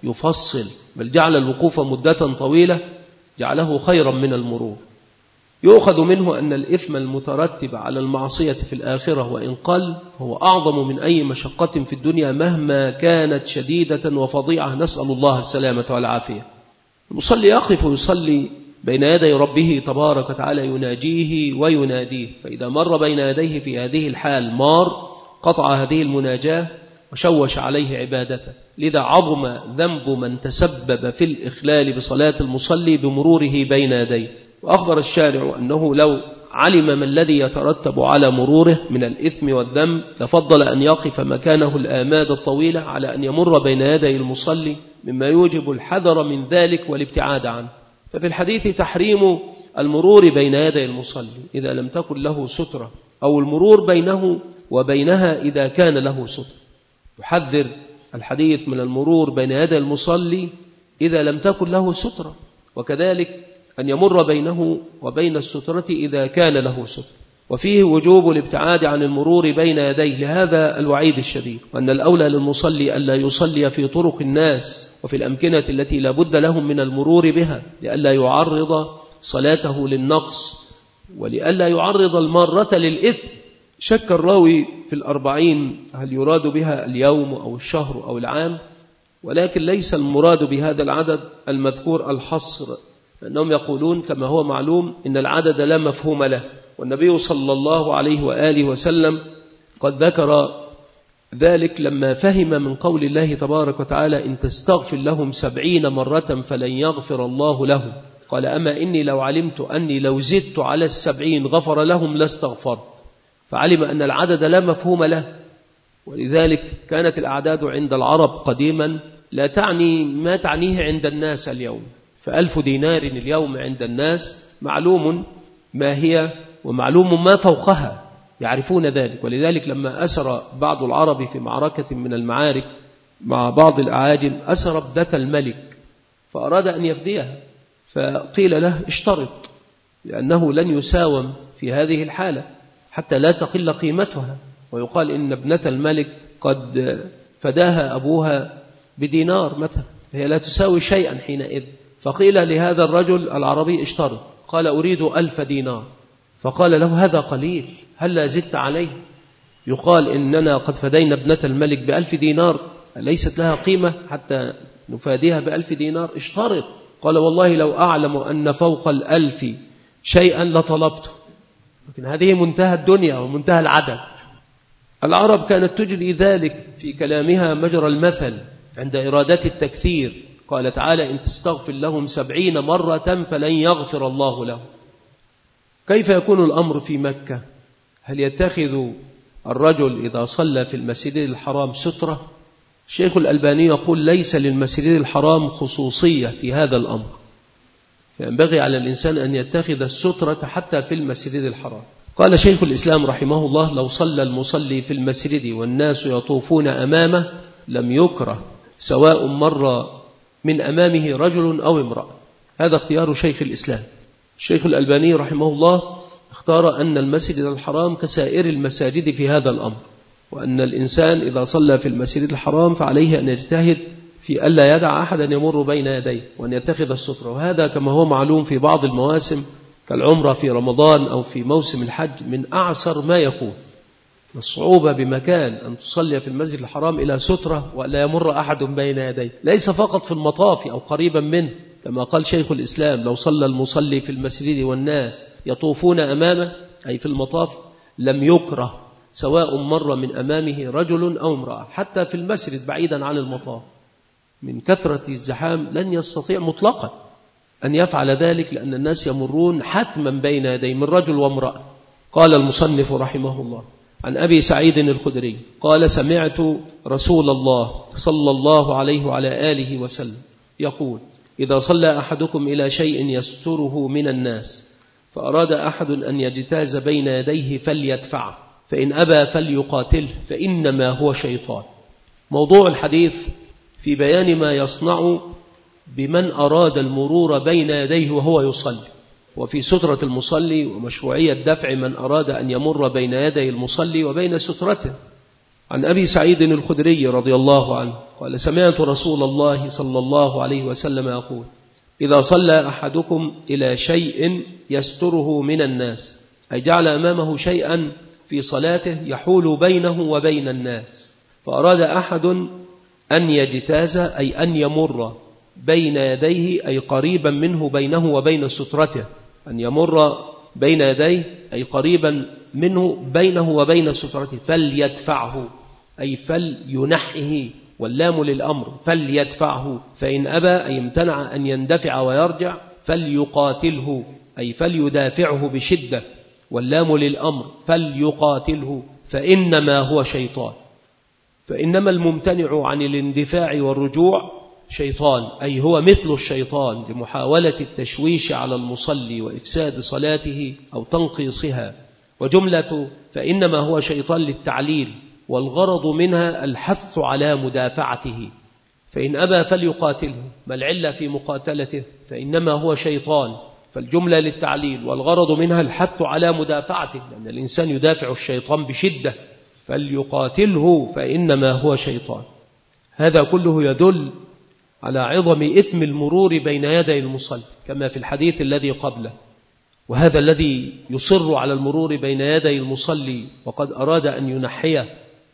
يفصل، بل جعل الوقوف مدة طويلة جعله خيرا من المرور. يؤخذ منه أن الإثم المترتب على المعصية في الآخرة وإن قل هو أعظم من أي مشقة في الدنيا مهما كانت شديدة وفظيعة، نسأل الله السلامة والعافية. المصلي يقف ويصلي بين يدي ربه تبارك وتعالى يناجيه ويناديه، فإذا مر بين يديه في هذه الحال مار قطع هذه المناجاة وشوش عليه عبادته. لذا عظم ذنب من تسبب في الإخلال بصلاة المصلي بمروره بين يديه. وأخبر الشارع أنه لو علم ما الذي يترتب على مروره من الإثم والذنب لفضل أن يقف مكانه الآماد الطويلة على أن يمر بين يدي المصلي، مما يوجب الحذر من ذلك والابتعاد عنه. ففي الحديث تحريم المرور بين يدي المصلي إذا لم تكن له سترة، أو المرور بينه وبينها إذا كان له سترة. يحذر الحديث من المرور بين يدي المصلي إذا لم تكن له سترة، وكذلك أن يمر بينه وبين السترة إذا كان له سترة. وفيه وجوب الابتعاد عن المرور بين يديه لهذا الوعيد الشديد، وأن الأولى للمصلي ألا يصلي في طرق الناس وفي الأمكنة التي لا بد لهم من المرور بها، لئلا يعرض صلاته للنقص ولئلا يعرض المارة للإثم. شك الراوي في الأربعين هل يراد بها اليوم أو الشهر أو العام، ولكن ليس المراد بهذا العدد المذكور الحصر، أنهم يقولون كما هو معلوم إن العدد لا مفهوم له، والنبي صلى الله عليه وآله وسلم قد ذكر ذلك لما فهم من قول الله تبارك وتعالى إن تستغفر لهم سبعين مرة فلن يغفر الله لهم، قال أما إني لو علمت أني لو زدت على السبعين غفر لهم لاستغفرت، فعلم أن العدد لا مفهوم له. ولذلك كانت الأعداد عند العرب قديما لا تعني ما تعنيه عند الناس اليوم، فألف دينار اليوم عند الناس معلوم ما هي ومعلوم ما فوقها، يعرفون ذلك. ولذلك لما أسر بعض العرب في معركة من المعارك مع بعض الأعاجم أسر ابنة الملك فأراد أن يفديها، فقيل له اشترط، لأنه لن يساوم في هذه الحالة حتى لا تقل قيمتها، ويقال إن ابنة الملك قد فداها أبوها بدينار مثلا، هي لا تساوي شيئا حينئذ. فقيل لهذا الرجل العربي اشترط، قال أريد ألف دينار، فقال له هذا قليل هل لا زدت عليه؟ يقال إننا قد فدينا ابنة الملك بألف دينار، ليست لها قيمة حتى نفاديها بألف دينار؟ اشترط. قال والله لو أعلم أن فوق الألف شيئا لطلبته، لكن هذه منتهى الدنيا ومنتهى العدد. العرب كانت تجري ذلك في كلامها مجرى المثل عند إرادة التكثير، قال تعالى إن تستغفر لهم سبعين مرة فلن يغفر الله لهم. كيف يكون الأمر في مكة؟ هل يتخذ الرجل إذا صلى في المسجد الحرام سترة؟ الشيخ الألباني يقول ليس للمسجد الحرام خصوصية في هذا الأمر، فينبغي على الإنسان أن يتخذ السترة حتى في المسجد الحرام. قال شيخ الإسلام رحمه الله لو صلى المصلي في المسجد والناس يطوفون أمامه لم يكره سواء مر من أمامه رجل أو امرأة. هذا اختيار شيخ الإسلام. الشيخ الألباني رحمه الله اختار أن المسجد الحرام كسائر المساجد في هذا الأمر، وأن الإنسان إذا صلى في المسجد الحرام فعليه أن يجتهد في ألا يدع أحدا يمر بين يديه وأن يتخذ السترة. وهذا كما هو معلوم في بعض المواسم كالعمرة في رمضان أو في موسم الحج من أعسر ما يكون، الصعوبة بمكان أن تصلي في المسجد الحرام إلى سترة ولا يمر أحد بين يديه، ليس فقط في المطاف أو قريبا منه، كما قال شيخ الإسلام لو صلى المصلي في المسجد والناس يطوفون أمامه أي في المطاف لم يكره سواء مر من أمامه رجل أو امرأة. حتى في المسجد بعيدا عن المطاف من كثرة الزحام لن يستطيع مطلقا أن يفعل ذلك، لأن الناس يمرون حتما بين يدي من رجل وامرأة. قال المصنف رحمه الله عن أبي سعيد الخدري قال سمعت رسول الله صلى الله عليه وعلى آله وسلم يقول إذا صلى أحدكم إلى شيء يستره من الناس فأراد أحد أن يجتاز بين يديه فليدفعه، فإن أبى فليقاتله فإنما هو شيطان. موضوع الحديث في بيان ما يصنع بمن أراد المرور بين يديه وهو يصلي، وفي سترة المصلي ومشروعية دفع من أراد أن يمر بين يدي المصلي وبين سترته. عن أبي سعيد الخدري رضي الله عنه قال سمعت رسول الله صلى الله عليه وسلم يقول إذا صلى أحدكم إلى شيء يستره من الناس، أي جعل أمامه شيئا في صلاته يحول بينه وبين الناس، فأراد أحد أن يجتاز أي أن يمر بين يديه أي قريبا منه بينه وبين سترته، أن يمر بين يديه أي قريبا منه بينه وبين سترته، فليدفعه أي فلينحه، واللام للأمر فليدفعه، فإن أبى أي امتنع أن يندفع ويرجع فليقاتله أي فليدافعه بشدة، واللام للأمر فليقاتله، فإنما هو شيطان. فإنما الممتنع عن الاندفاع والرجوع شيطان، أي هو مثل الشيطان لمحاولة التشويش على المصلي وإفساد صلاته أو تنقيصها. وجملة فإنما هو شيطان للتعليل، والغرض منها الحث على مدافعته، فإن أبى فليقاتله، ما العلة في مقاتلته؟ فإنما هو شيطان، فالجملة للتعليل والغرض منها الحث على مدافعته، لأن الإنسان يدافع الشيطان بشدة، فليقاتله فإنما هو شيطان. هذا كله يدل على عظم إثم المرور بين يدي المصلي كما في الحديث الذي قبله. وهذا الذي يصر على المرور بين يدي المصلي وقد أراد أن ينحيه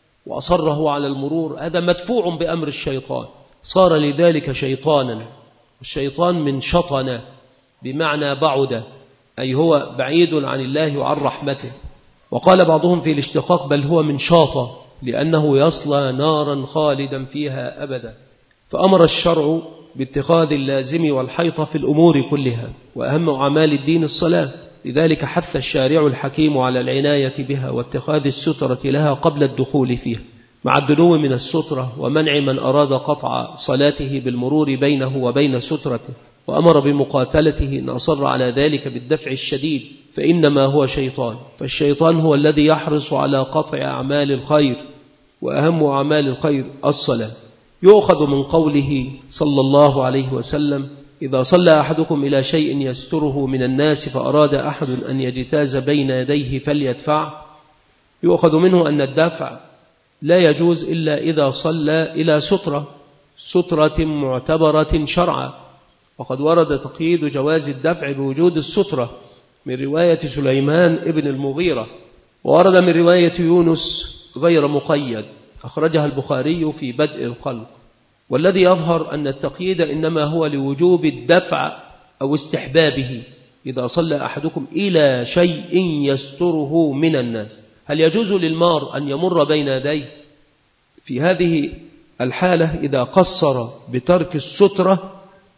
وأصره على المرور، هذا مدفوع بأمر الشيطان، صار لذلك شيطانا. الشيطان من شطن بمعنى بعد، أي هو بعيد عن الله وعن رحمته. وقال بعضهم في الاشتقاق بل هو من شاطة، لأنه يصلى نارا خالدا فيها أبدا. فأمر الشرع باتخاذ اللازم والحيطة في الأمور كلها، وأهم أعمال الدين الصلاة، لذلك حث الشارع الحكيم على العناية بها واتخاذ السترة لها قبل الدخول فيها، مع الدنو من السترة ومنع من أراد قطع صلاته بالمرور بينه وبين سترته، وأمر بمقاتلته إن أصر على ذلك بالدفع الشديد، فإنما هو شيطان. فالشيطان هو الذي يحرص على قطع أعمال الخير، وأهم أعمال الخير الصلاة. يؤخذ من قوله صلى الله عليه وسلم إذا صلى أحدكم إلى شيء يستره من الناس فأراد أحد أن يجتاز بين يديه فليدفع، يؤخذ منه أن الدفع لا يجوز إلا إذا صلى إلى سترة سترة معتبرة شرعا، وقد ورد تقييد جواز الدفع بوجود السترة من رواية سليمان ابن المغيرة، وورد من رواية يونس غير مقيد، أخرجها البخاري في بدء الخلق. والذي يظهر أن التقييد إنما هو لوجوب الدفع أو استحبابه، إذا صلى أحدكم إلى شيء يستره من الناس. هل يجوز للمار أن يمر بين يديه؟ في هذه الحالة إذا قصر بترك السترة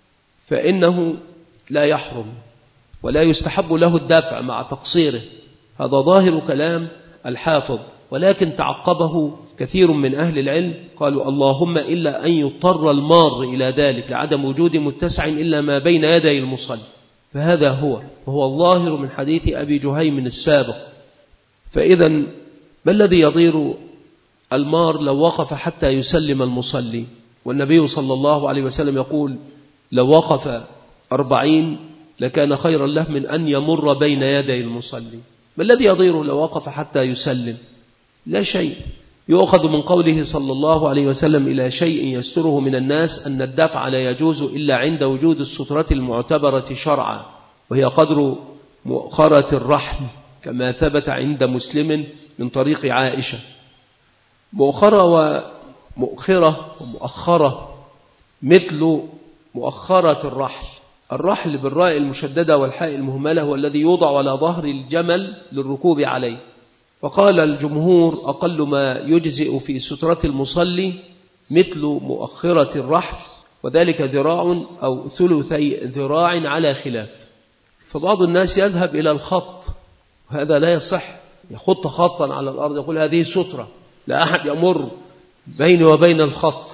فإنه لا يحرم ولا يستحب له الدفع مع تقصيره، هذا ظاهر كلام الحافظ. ولكن تعقبه كثير من أهل العلم قالوا اللهم إلا أن يضطر المار إلى ذلك لعدم وجود متسع إلا ما بين يدي المصلي، فهذا هو وهو الظاهر من حديث أبي جهيم السابق. فإذا ما الذي يضير المار لو وقف حتى يسلم المصلي؟ والنبي صلى الله عليه وسلم يقول لو وقف أربعين لكان خيرا له من أن يمر بين يدي المصلي. ما الذي يضيره لو وقف حتى يسلم؟ لا شيء. يؤخذ من قوله صلى الله عليه وسلم إلى شيء يستره من الناس أن الدفع لا يجوز إلا عند وجود السترة المعتبرة شرعا، وهي قدر مؤخرة الرحل كما ثبت عند مسلم من طريق عائشة. مؤخرة ومؤخرة ومؤخرة مثل مؤخرة الرحل. الرحل بالراء المشددة والحاء المهملة هو الذي يوضع على ظهر الجمل للركوب عليه. وقال الجمهور أقل ما يجزئ في سترة المصلي مثل مؤخرة الرحل، وذلك ذراع أو ثلثي ذراع على خلاف. فبعض الناس يذهب إلى الخط، وهذا لا يصح، يخط خطا على الأرض يقول هذه سترة، لا أحد يمر بيني وبين الخط.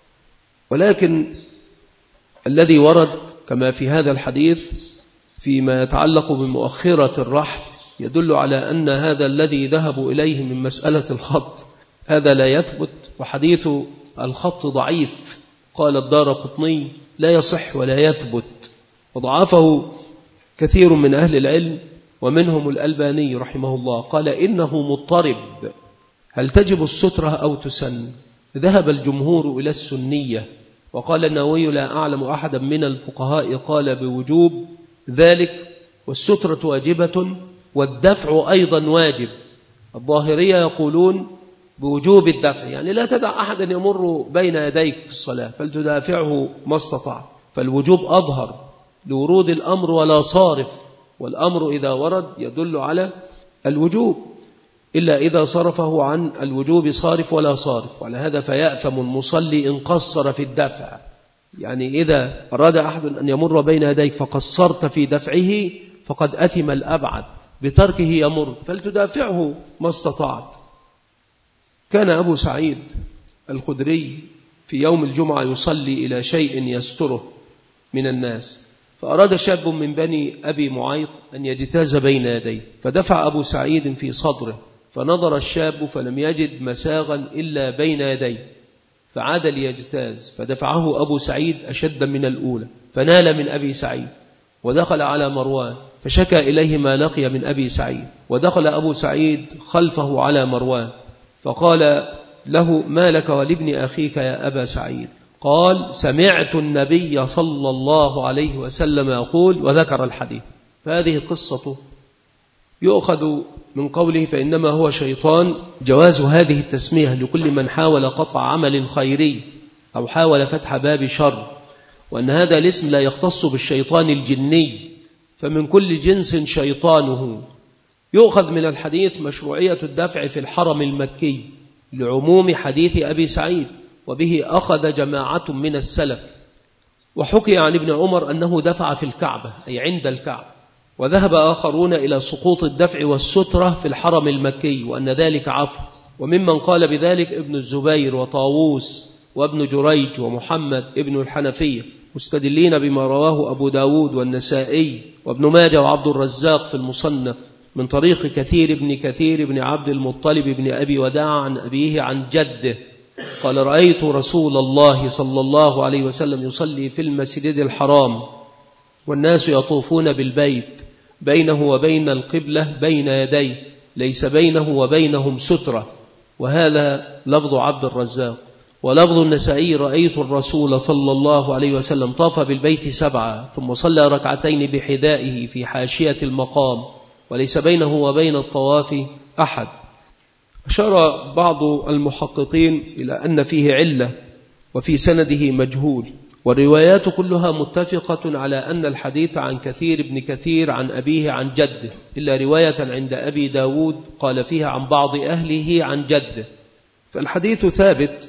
ولكن الذي ورد كما في هذا الحديث فيما يتعلق بمؤخرة الرحل يدل على أن هذا الذي ذهبوا إليه من مسألة الخط هذا لا يثبت، وحديث الخط ضعيف. قال الدارقطني لا يصح ولا يثبت، وضعفه كثير من أهل العلم ومنهم الألباني رحمه الله، قال إنه مضطرب. هل تجب السترة أو تسن؟ ذهب الجمهور إلى السنية، وقال النووي لا أعلم أحدا من الفقهاء قال بوجوب ذلك، والسترة واجبة والدفع أيضا واجب. الظاهرية يقولون بوجوب الدفع، يعني لا تدع أحدا يمر بين يديك في الصلاة فلتدافعه ما استطاع، فالوجوب أظهر لورود الأمر ولا صارف، والأمر إذا ورد يدل على الوجوب إلا إذا صرفه عن الوجوب صارف ولا صارف، وعلى هذا فيأثم المصلي إن قصر في الدفع. يعني إذا أراد أحد أن يمر بين يديك فقصرت في دفعه فقد أثم الأبعد، بتركه يمر فلتدافعه ما استطعت. كان أبو سعيد الخدري في يوم الجمعة يصلي إلى شيء يستره من الناس، فأراد شاب من بني أبي معيط أن يجتاز بين يديه، فدفع أبو سعيد في صدره، فنظر الشاب فلم يجد مساغا إلا بين يديه، فعاد ليجتاز، فدفعه أبو سعيد أشد من الأولى، فنال من أبي سعيد ودخل على مروان، فشكى إليه ما لقي من أبي سعيد، ودخل أبو سعيد خلفه على مروان فقال له ما لك ولابن أخيك يا أبا سعيد؟ قال سمعت النبي صلى الله عليه وسلم يقول، وذكر الحديث. فهذه قصته يؤخذ من قوله فإنما هو شيطان جواز هذه التسمية لكل من حاول قطع عمل خيري أو حاول فتح باب شر، وأن هذا الاسم لا يختص بالشيطان الجني، فمن كل جنس شيطانه. يؤخذ من الحديث مشروعية الدفع في الحرم المكي لعموم حديث أبي سعيد، وبه أخذ جماعة من السلف. وحكي عن ابن عمر أنه دفع في الكعبة أي عند الكعبة، وذهب آخرون إلى سقوط الدفع والسترة في الحرم المكي وأن ذلك عفو، وممن قال بذلك ابن الزبير وطاووس وابن جريج ومحمد ابن الحنفية، مستدلين بما رواه أبو داود والنسائي وابن ماجه وعبد الرزاق في المصنف من طريق كثير بن كثير بن عبد المطلب بن أبي وداع عن أبيه عن جده قال رأيت رسول الله صلى الله عليه وسلم يصلي في المسجد الحرام والناس يطوفون بالبيت بينه وبين القبلة بين يديه ليس بينه وبينهم سترة، وهذا لفظ عبد الرزاق. ولفظ النسائي رأيت الرسول صلى الله عليه وسلم طاف بالبيت سبعة ثم صلى ركعتين بحذائه في حاشية المقام وليس بينه وبين الطواف أحد. أشار بعض المحققين إلى أن فيه علة وفي سنده مجهول، والروايات كلها متفقة على أن الحديث عن كثير بن كثير عن أبيه عن جده، إلا رواية عند أبي داود قال فيها عن بعض أهله عن جده، فالحديث ثابت.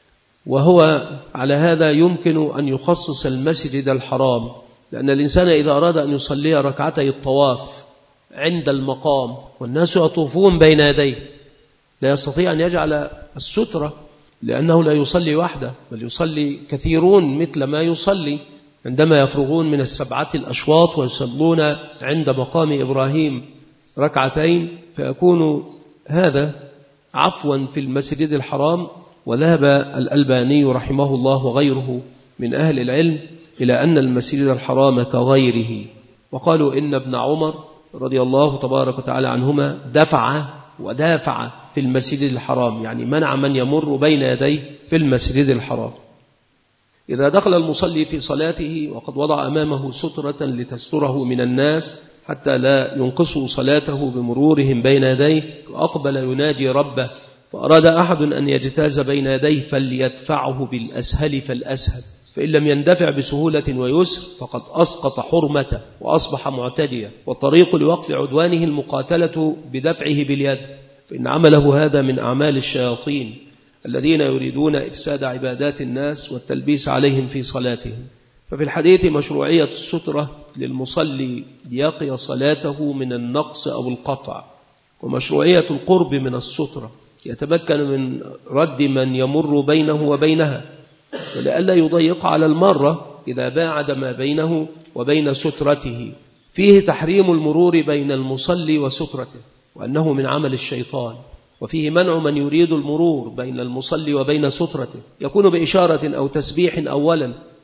وهو على هذا يمكن أن يخصص المسجد الحرام، لأن الإنسان إذا أراد أن يصلي ركعتي الطواف عند المقام والناس يطوفون بين يديه لا يستطيع أن يجعل السترة، لأنه لا يصلي وحده بل يصلي كثيرون مثل ما يصلي عندما يفرغون من السبعة الأشواط ويصلون عند مقام إبراهيم ركعتين، فيكون هذا عفوا في المسجد الحرام. وذهب الألباني رحمه الله وغيره من أهل العلم إلى أن المسجد الحرام كغيره، وقالوا إن ابن عمر رضي الله تبارك وتعالى عنهما دفع ودافع في المسجد الحرام، يعني منع من يمر بين يديه في المسجد الحرام. إذا دخل المصلي في صلاته وقد وضع أمامه سترة لتستره من الناس حتى لا ينقصوا صلاته بمرورهم بين يديه، وأقبل يناجي ربه، فأراد أحد أن يجتاز بين يديه فليدفعه بالأسهل فالأسهل، فإن لم يندفع بسهولة ويسر فقد أسقط حرمته وأصبح معتديا، والطريق لوقف عدوانه المقاتلة بدفعه باليد، فإن عمله هذا من أعمال الشياطين الذين يريدون إفساد عبادات الناس والتلبيس عليهم في صلاتهم. ففي الحديث مشروعية السترة للمصلي ليقي صلاته من النقص أو القطع، ومشروعية القرب من السترة يتمكن من رد من يمر بينه وبينها، ولئلا يضيق على المرة إذا باعد ما بينه وبين سترته. فيه تحريم المرور بين المصلي وسترته وأنه من عمل الشيطان، وفيه منع من يريد المرور بين المصلي وبين سترته، يكون بإشارة أو تسبيح أولا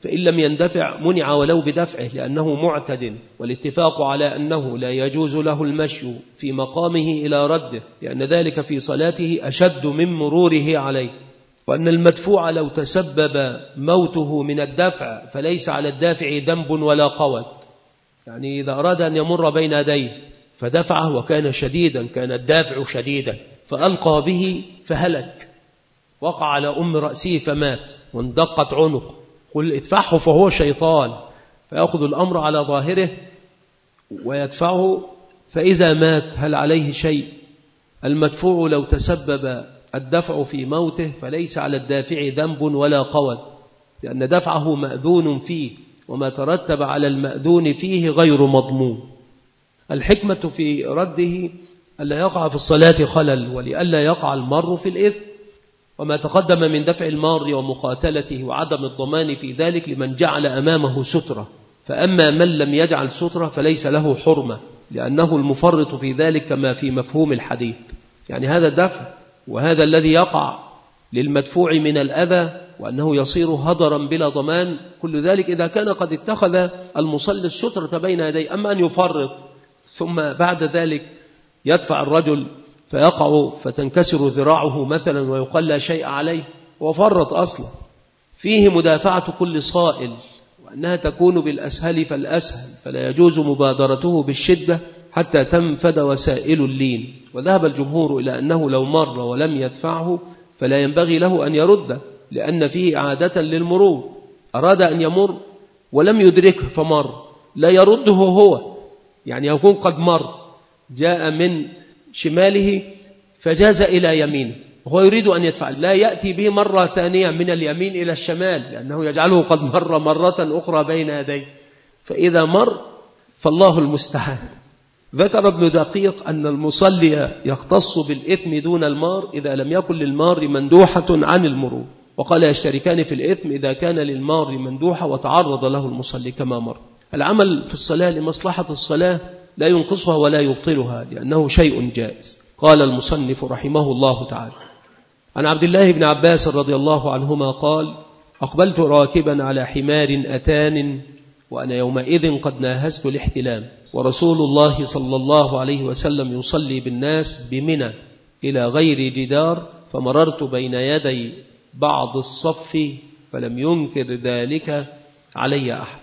فإن لم يندفع منع ولو بدفعه لأنه معتد، والاتفاق على أنه لا يجوز له المشي في مقامه إلى رده لأن ذلك في صلاته أشد من مروره عليه، وأن المدفوع لو تسبب موته من الدفع فليس على الدافع ذنب ولا قوت. يعني إذا أراد أن يمر بين يديه فدفعه وكان شديدا، كان الدافع شديدا فألقى به فهلك، وقع على أم رأسه فمات واندقت عنقه، قل ادفعه فهو شيطان، فيأخذ الأمر على ظاهره ويدفعه. فإذا مات هل عليه شيء؟ المدفوع لو تسبب الدفع في موته فليس على الدافع ذنب ولا قوت لأن دفعه مأذون فيه، وما ترتب على المأذون فيه غير مضمون. الحكمة في رده ألا يقع في الصلاة خلل، ولئلا يقع المار في الإثم، وما تقدم من دفع المار ومقاتلته وعدم الضمان في ذلك لمن جعل أمامه سترة. فأما من لم يجعل سترة فليس له حرمة لأنه المفرط في ذلك كما في مفهوم الحديث. يعني هذا الدفع وهذا الذي يقع للمدفوع من الأذى وأنه يصير هدرا بلا ضمان، كل ذلك إذا كان قد اتخذ المصلي السترة بين يديه. أما أن يفرط ثم بعد ذلك يدفع الرجل فيقع فتنكسر ذراعه مثلا ويقال لا شيء عليه وفرط أصلا، فيه مدافعة كل صائل، وأنها تكون بالأسهل فالأسهل، فلا يجوز مبادرته بالشدة حتى تنفد وسائل اللين. وذهب الجمهور إلى أنه لو مر ولم يدفعه فلا ينبغي له أن يرده لأن فيه إعادة للمرور. أراد أن يمر ولم يدركه فمر، لا يرده هو، يعني يكون قد مر جاء من شماله فجاز إلى يمينه وهو يريد أن يدفع، لا يأتي به مرة ثانية من اليمين إلى الشمال لأنه يجعله قد مر مرة أخرى بين يديه، فإذا مر فالله المستعان. ذكر ابن دقيق أن المصلي يختص بالإثم دون المار إذا لم يكن للمار مندوحة عن المرور، وقال يشتركان في الإثم إذا كان للمار مندوحة وتعرض له المصلي كما مر. العمل في الصلاة لمصلحة الصلاة لا ينقصها ولا يبطلها لأنه شيء جائز. قال المصنف رحمه الله تعالى: عن عبد الله بن عباس رضي الله عنهما قال: أقبلت راكبا على حمار أتان وأنا يومئذ قد ناهزت الاحتلام، ورسول الله صلى الله عليه وسلم يصلي بالناس بمنى إلى غير جدار، فمررت بين يدي بعض الصف فلم ينكر ذلك علي أحد.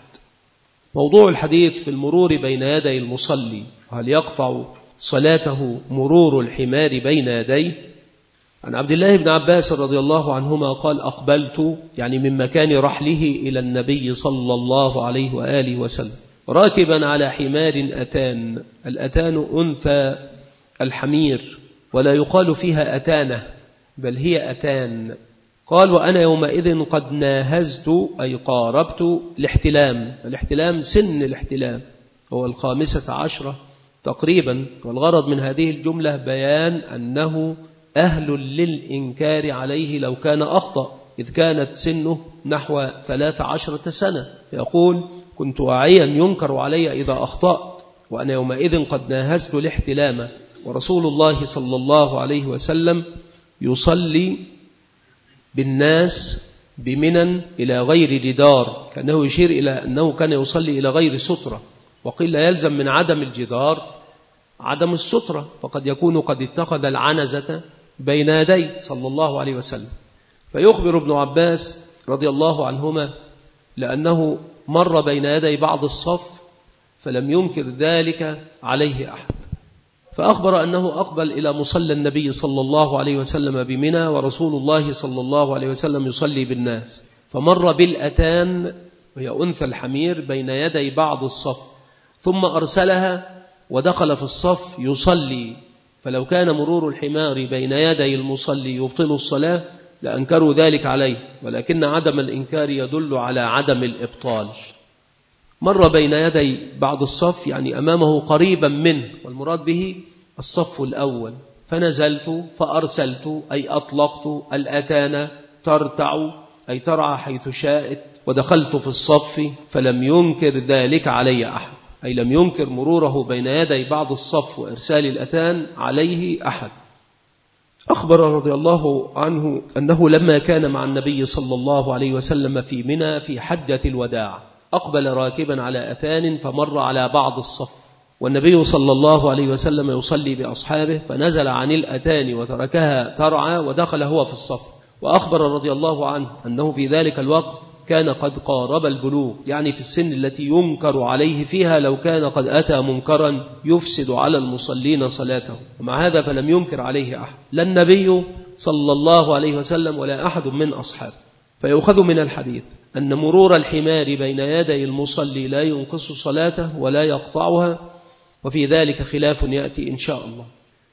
موضوع الحديث في المرور بين يدي المصلي، هل يقطع صلاته مرور الحمار بين يديه؟ عن عبد الله بن عباس رضي الله عنهما قال: أقبلت يعني من مكان رحله إلى النبي صلى الله عليه وآله وسلم راكبا على حمار أتان. الأتان أنثى الحمير ولا يقال فيها أتانة بل هي أتان. قال: وأنا يومئذ قد ناهزت أي قاربت الاحتلام. الاحتلام سن الاحتلام هو الخامسة عشرة تقريبا، والغرض من هذه الجملة بيان أنه أهل للإنكار عليه لو كان أخطأ، إذ كانت سنه نحو ثلاث عشرة سنة، يقول: كنت واعيا ينكر علي إذا أخطأت، وأنا يومئذ قد ناهزت الاحتلام. ورسول الله صلى الله عليه وسلم يصلي بالناس بمنى إلى غير جدار، كأنه يشير إلى أنه كان يصلي إلى غير سترة، وقيل يلزم من عدم الجدار عدم السترة، فقد يكون قد اتخذ العنزة بين يديه صلى الله عليه وسلم. فيخبر ابن عباس رضي الله عنهما لأنه مر بين يدي بعض الصف فلم ينكر ذلك عليه أحد، فأخبر أنه أقبل إلى مصلى النبي صلى الله عليه وسلم بمنى، ورسول الله صلى الله عليه وسلم يصلي بالناس، فمر بالأتان وهي أنثى الحمير بين يدي بعض الصف، ثم أرسلها ودخل في الصف يصلي. فلو كان مرور الحمار بين يدي المصلي يبطل الصلاة لأنكروا ذلك عليه، ولكن عدم الإنكار يدل على عدم الإبطال. مر بين يدي بعض الصف يعني أمامه قريبا منه، والمراد به الصف الأول. فنزلت فأرسلت أي أطلقت الأتان ترتع أي ترعى حيث شاءت، ودخلت في الصف فلم ينكر ذلك علي أحد، أي لم ينكر مروره بين يدي بعض الصف وإرسال الأتان عليه أحد. أخبر رضي الله عنه أنه لما كان مع النبي صلى الله عليه وسلم في منى في حجة الوداع أقبل راكبا على أتان فمر على بعض الصف، والنبي صلى الله عليه وسلم يصلي بأصحابه، فنزل عن الأتان وتركها ترعى ودخل هو في الصف. وأخبر رضي الله عنه أنه في ذلك الوقت كان قد قارب البلوغ، يعني في السن التي ينكر عليه فيها لو كان قد أتى منكرا يفسد على المصلين صلاته، ومع هذا فلم ينكر عليه أحد، لا النبي صلى الله عليه وسلم ولا أحد من أصحابه. فيؤخذ من الحديث أن مرور الحمار بين يدي المصلي لا ينقص صلاته ولا يقطعها، وفي ذلك خلاف يأتي إن شاء الله.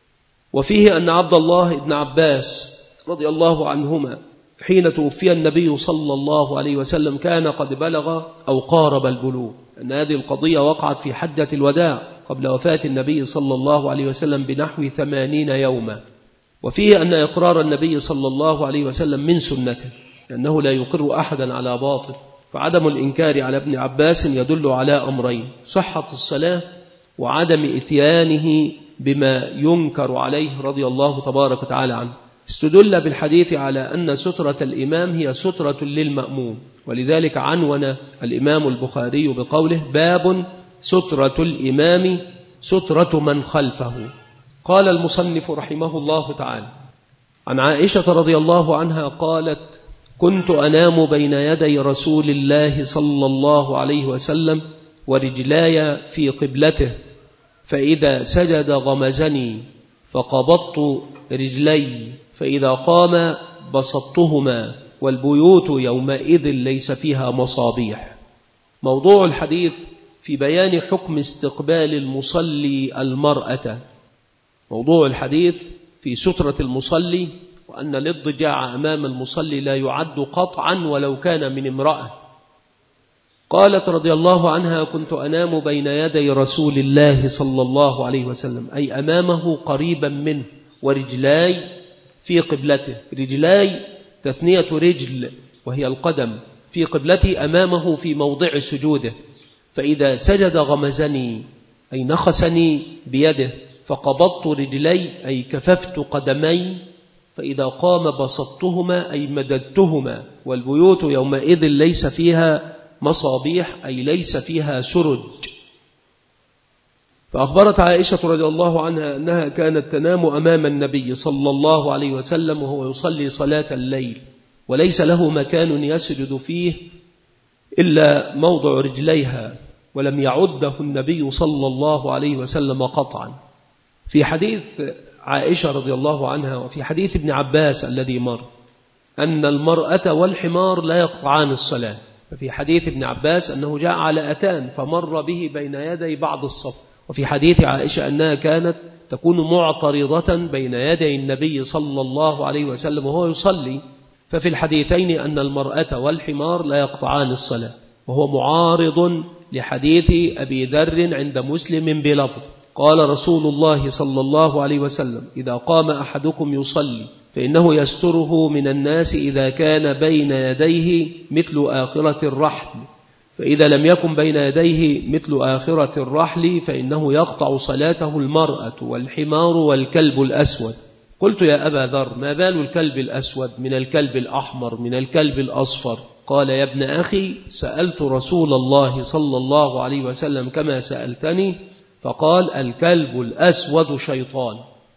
وفيه أن عبد الله بن عباس رضي الله عنهما حين توفي النبي صلى الله عليه وسلم كان قد بلغ أو قارب البلوغ، أن هذه القضية وقعت في حجة الوداع قبل وفاة النبي صلى الله عليه وسلم بنحو ثمانين يوما. وفيه أن إقرار النبي صلى الله عليه وسلم من سنته، لأنه لا يقر أحدا على باطل، فعدم الإنكار على ابن عباس يدل على أمرين: صحة الصلاة وعدم إتيانه بما ينكر عليه رضي الله تبارك وتعالى عنه. استدل بالحديث على أن سترة الإمام هي سترة للمأموم، ولذلك عنون الإمام البخاري بقوله: باب سترة الإمام سترة من خلفه. قال المصنف رحمه الله تعالى: عن عائشة رضي الله عنها قالت: كنت أنام بين يدي رسول الله صلى الله عليه وسلم ورجلاي في قبلته، فإذا سجد غمزني فقبضت رجلي، فإذا قام بسطتهما، والبيوت يومئذ ليس فيها مصابيح. موضوع الحديث في بيان حكم استقبال المصلي المرأة. موضوع الحديث في سترة المصلي، وأن الاضطجاع أمام المصلي لا يعد قطعا ولو كان من امرأة. قالت رضي الله عنها: كنت أنام بين يدي رسول الله صلى الله عليه وسلم، أي أمامه قريبا منه، ورجلاي في قبلته. رجلاي تثنية رجل وهي القدم، في قبلتي أمامه في موضع سجوده، فإذا سجد غمزني أي نخسني بيده، فقبضت رجلي أي كففت قدمي، فإذا قام بسطتهما أي مددتهما، والبيوت يومئذ ليس فيها مصابيح أي ليس فيها سرج. فأخبرت عائشة رضي الله عنها أنها كانت تنام أمام النبي صلى الله عليه وسلم وهو يصلي صلاة الليل، وليس له مكان يسجد فيه إلا موضع رجليها، ولم يعده النبي صلى الله عليه وسلم قطعا. في حديث عائشة رضي الله عنها وفي حديث ابن عباس الذي مر أن المرأة والحمار لا يقطعان الصلاة. ففي حديث ابن عباس أنه جاء على أتان فمر به بين يدي بعض الصف، وفي حديث عائشة أنها كانت تكون معترضة بين يدي النبي صلى الله عليه وسلم وهو يصلي. ففي الحديثين أن المرأة والحمار لا يقطعان الصلاة، وهو معارض لحديث أبي ذر عند مسلم بلفظ: قال رسول الله صلى الله عليه وسلم: إذا قام أحدكم يصلي فإنه يستره من الناس إذا كان بين يديه مثل آخرة الرحل، فإذا لم يكن بين يديه مثل آخرة الرحل فإنه يقطع صلاته المرأة والحمار والكلب الأسود. قلت: يا أبا ذر، ما بال الكلب الأسود من الكلب الأحمر من الكلب الأصفر؟ قال: يا ابن أخي، سألت رسول الله صلى الله عليه وسلم كما سألتني، فقال: الكلب الأسود شيطان.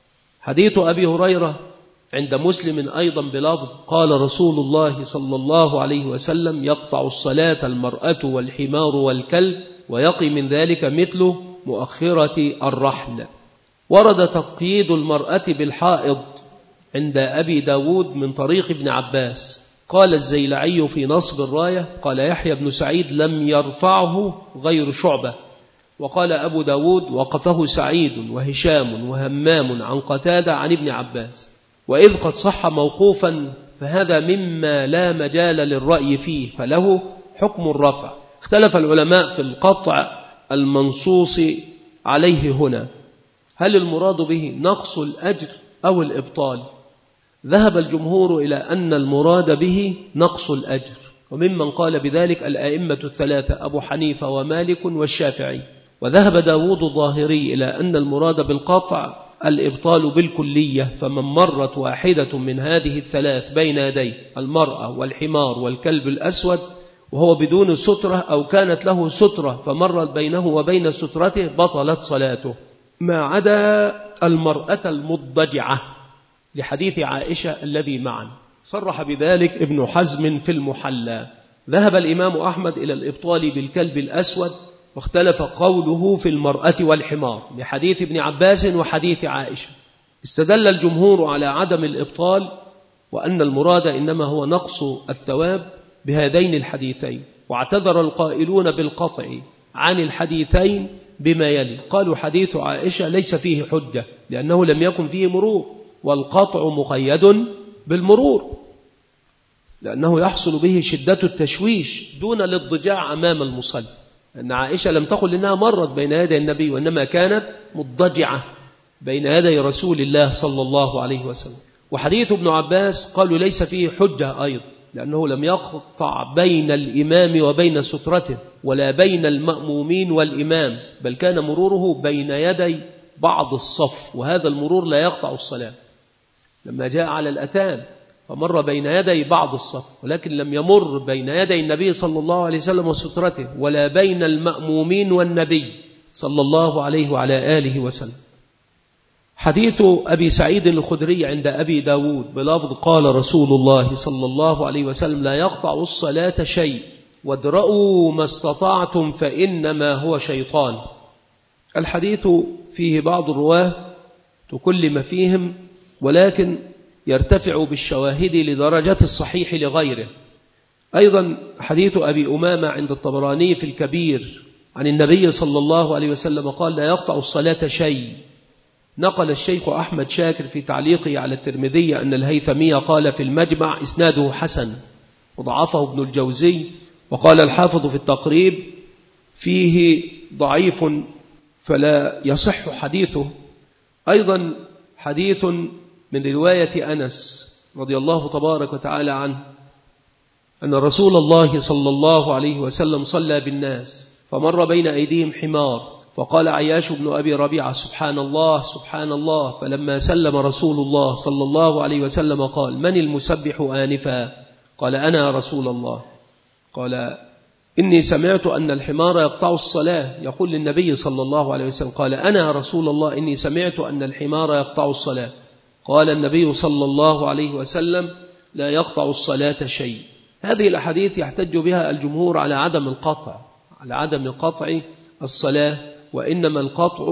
حديث أبي هريرة عند مسلم أيضا بلفظ: قال رسول الله صلى الله عليه وسلم: يقطع الصلاة المرأة والحمار والكلب، ويقي من ذلك مثل مؤخرة الرحل. ورد تقييد المرأة بالحائض عند أبي داود من طريق ابن عباس. قال الزيلعي في نصب الراية: قال يحيى بن سعيد: لم يرفعه غير شعبة. وقال أبو داود: وقفه سعيد وهشام وهمام عن قتادة عن ابن عباس. وإذ قد صح موقوفا فهذا مما لا مجال للرأي فيه، فله حكم الرفع. اختلف العلماء في القطع المنصوص عليه هنا، هل المراد به نقص الأجر أو الإبطال؟ ذهب الجمهور إلى أن المراد به نقص الأجر، وممن قال بذلك الأئمة الثلاثة أبو حنيفة ومالك والشافعي. وذهب داود الظاهري إلى أن المراد بالقطع الإبطال بالكلية، فمن مرت واحدة من هذه الثلاث بين يدي المرأة والحمار والكلب الأسود وهو بدون سترة أو كانت له سترة فمرت بينه وبين سترته بطلت صلاته، ما عدا المرأة المضجعة لحديث عائشة الذي معا. صرح بذلك ابن حزم في المحلى. ذهب الإمام أحمد إلى الإبطال بالكلب الأسود، واختلف قوله في المرأة والحمار لحديث ابن عباس وحديث عائشة. استدل الجمهور على عدم الإبطال وأن المراد إنما هو نقص الثواب بهذين الحديثين، واعتذر القائلون بالقطع عن الحديثين بما يلي. قالوا حديث عائشة ليس فيه حجة لأنه لم يكن فيه مرور، والقطع مقيد بالمرور لأنه يحصل به شدة التشويش دون الاضطجاع أمام المصلي، أن عائشة لم تقل إنها مرت بين يدي النبي، وإنما كانت مضطجعة بين يدي رسول الله صلى الله عليه وسلم. وحديث ابن عباس قالوا ليس فيه حجة أيضا لأنه لم يقطع بين الإمام وبين سترته ولا بين المأمومين والإمام، بل كان مروره بين يدي بعض الصف، وهذا المرور لا يقطع الصلاة. لما جاء على الأتان فمر بين يدي بعض الصف، ولكن لم يمر بين يدي النبي صلى الله عليه وسلم وسترته ولا بين المأمومين والنبي صلى الله عليه وعلى آله وسلم. حديث أبي سعيد الخدري عند أبي داود بلفظ قال رسول الله صلى الله عليه وسلم لا يقطع الصلاة شيء وادرؤوا ما استطعتم فإنما هو شيطان. الحديث فيه بعض الرواه تكلم فيهم، ولكن يرتفع بالشواهد لدرجة الصحيح لغيره. أيضا حديث أبي أمامة عند الطبراني في الكبير عن النبي صلى الله عليه وسلم قال لا يقطع الصلاة شيء. نقل الشيخ أحمد شاكر في تعليقه على الترمذي أن الهيثمية قال في المجمع إسناده حسن، وضعفه ابن الجوزي، وقال الحافظ في التقريب فيه ضعيف فلا يصح حديثه. أيضا حديث من رواية أنس رضي الله تبارك وتعالى عنه أن رسول الله صلى الله عليه وسلم صلى بالناس فمر بين أيديهم حمار، فقال عياش بن أبي ربيعة سبحان الله سبحان الله، فلما سلم رسول الله صلى الله عليه وسلم قال من المسبح آنفا؟ قال أنا رسول الله. قال إني سمعت أن الحمار يقطع الصلاة، يقول للنبي صلى الله عليه وسلم قال أنا رسول الله إني سمعت أن الحمار يقطع الصلاة. قال النبي صلى الله عليه وسلم لا يقطع الصلاة شيء. هذه الأحاديث يحتج بها الجمهور على عدم القطع على عدم قطع الصلاة، وإنما القطع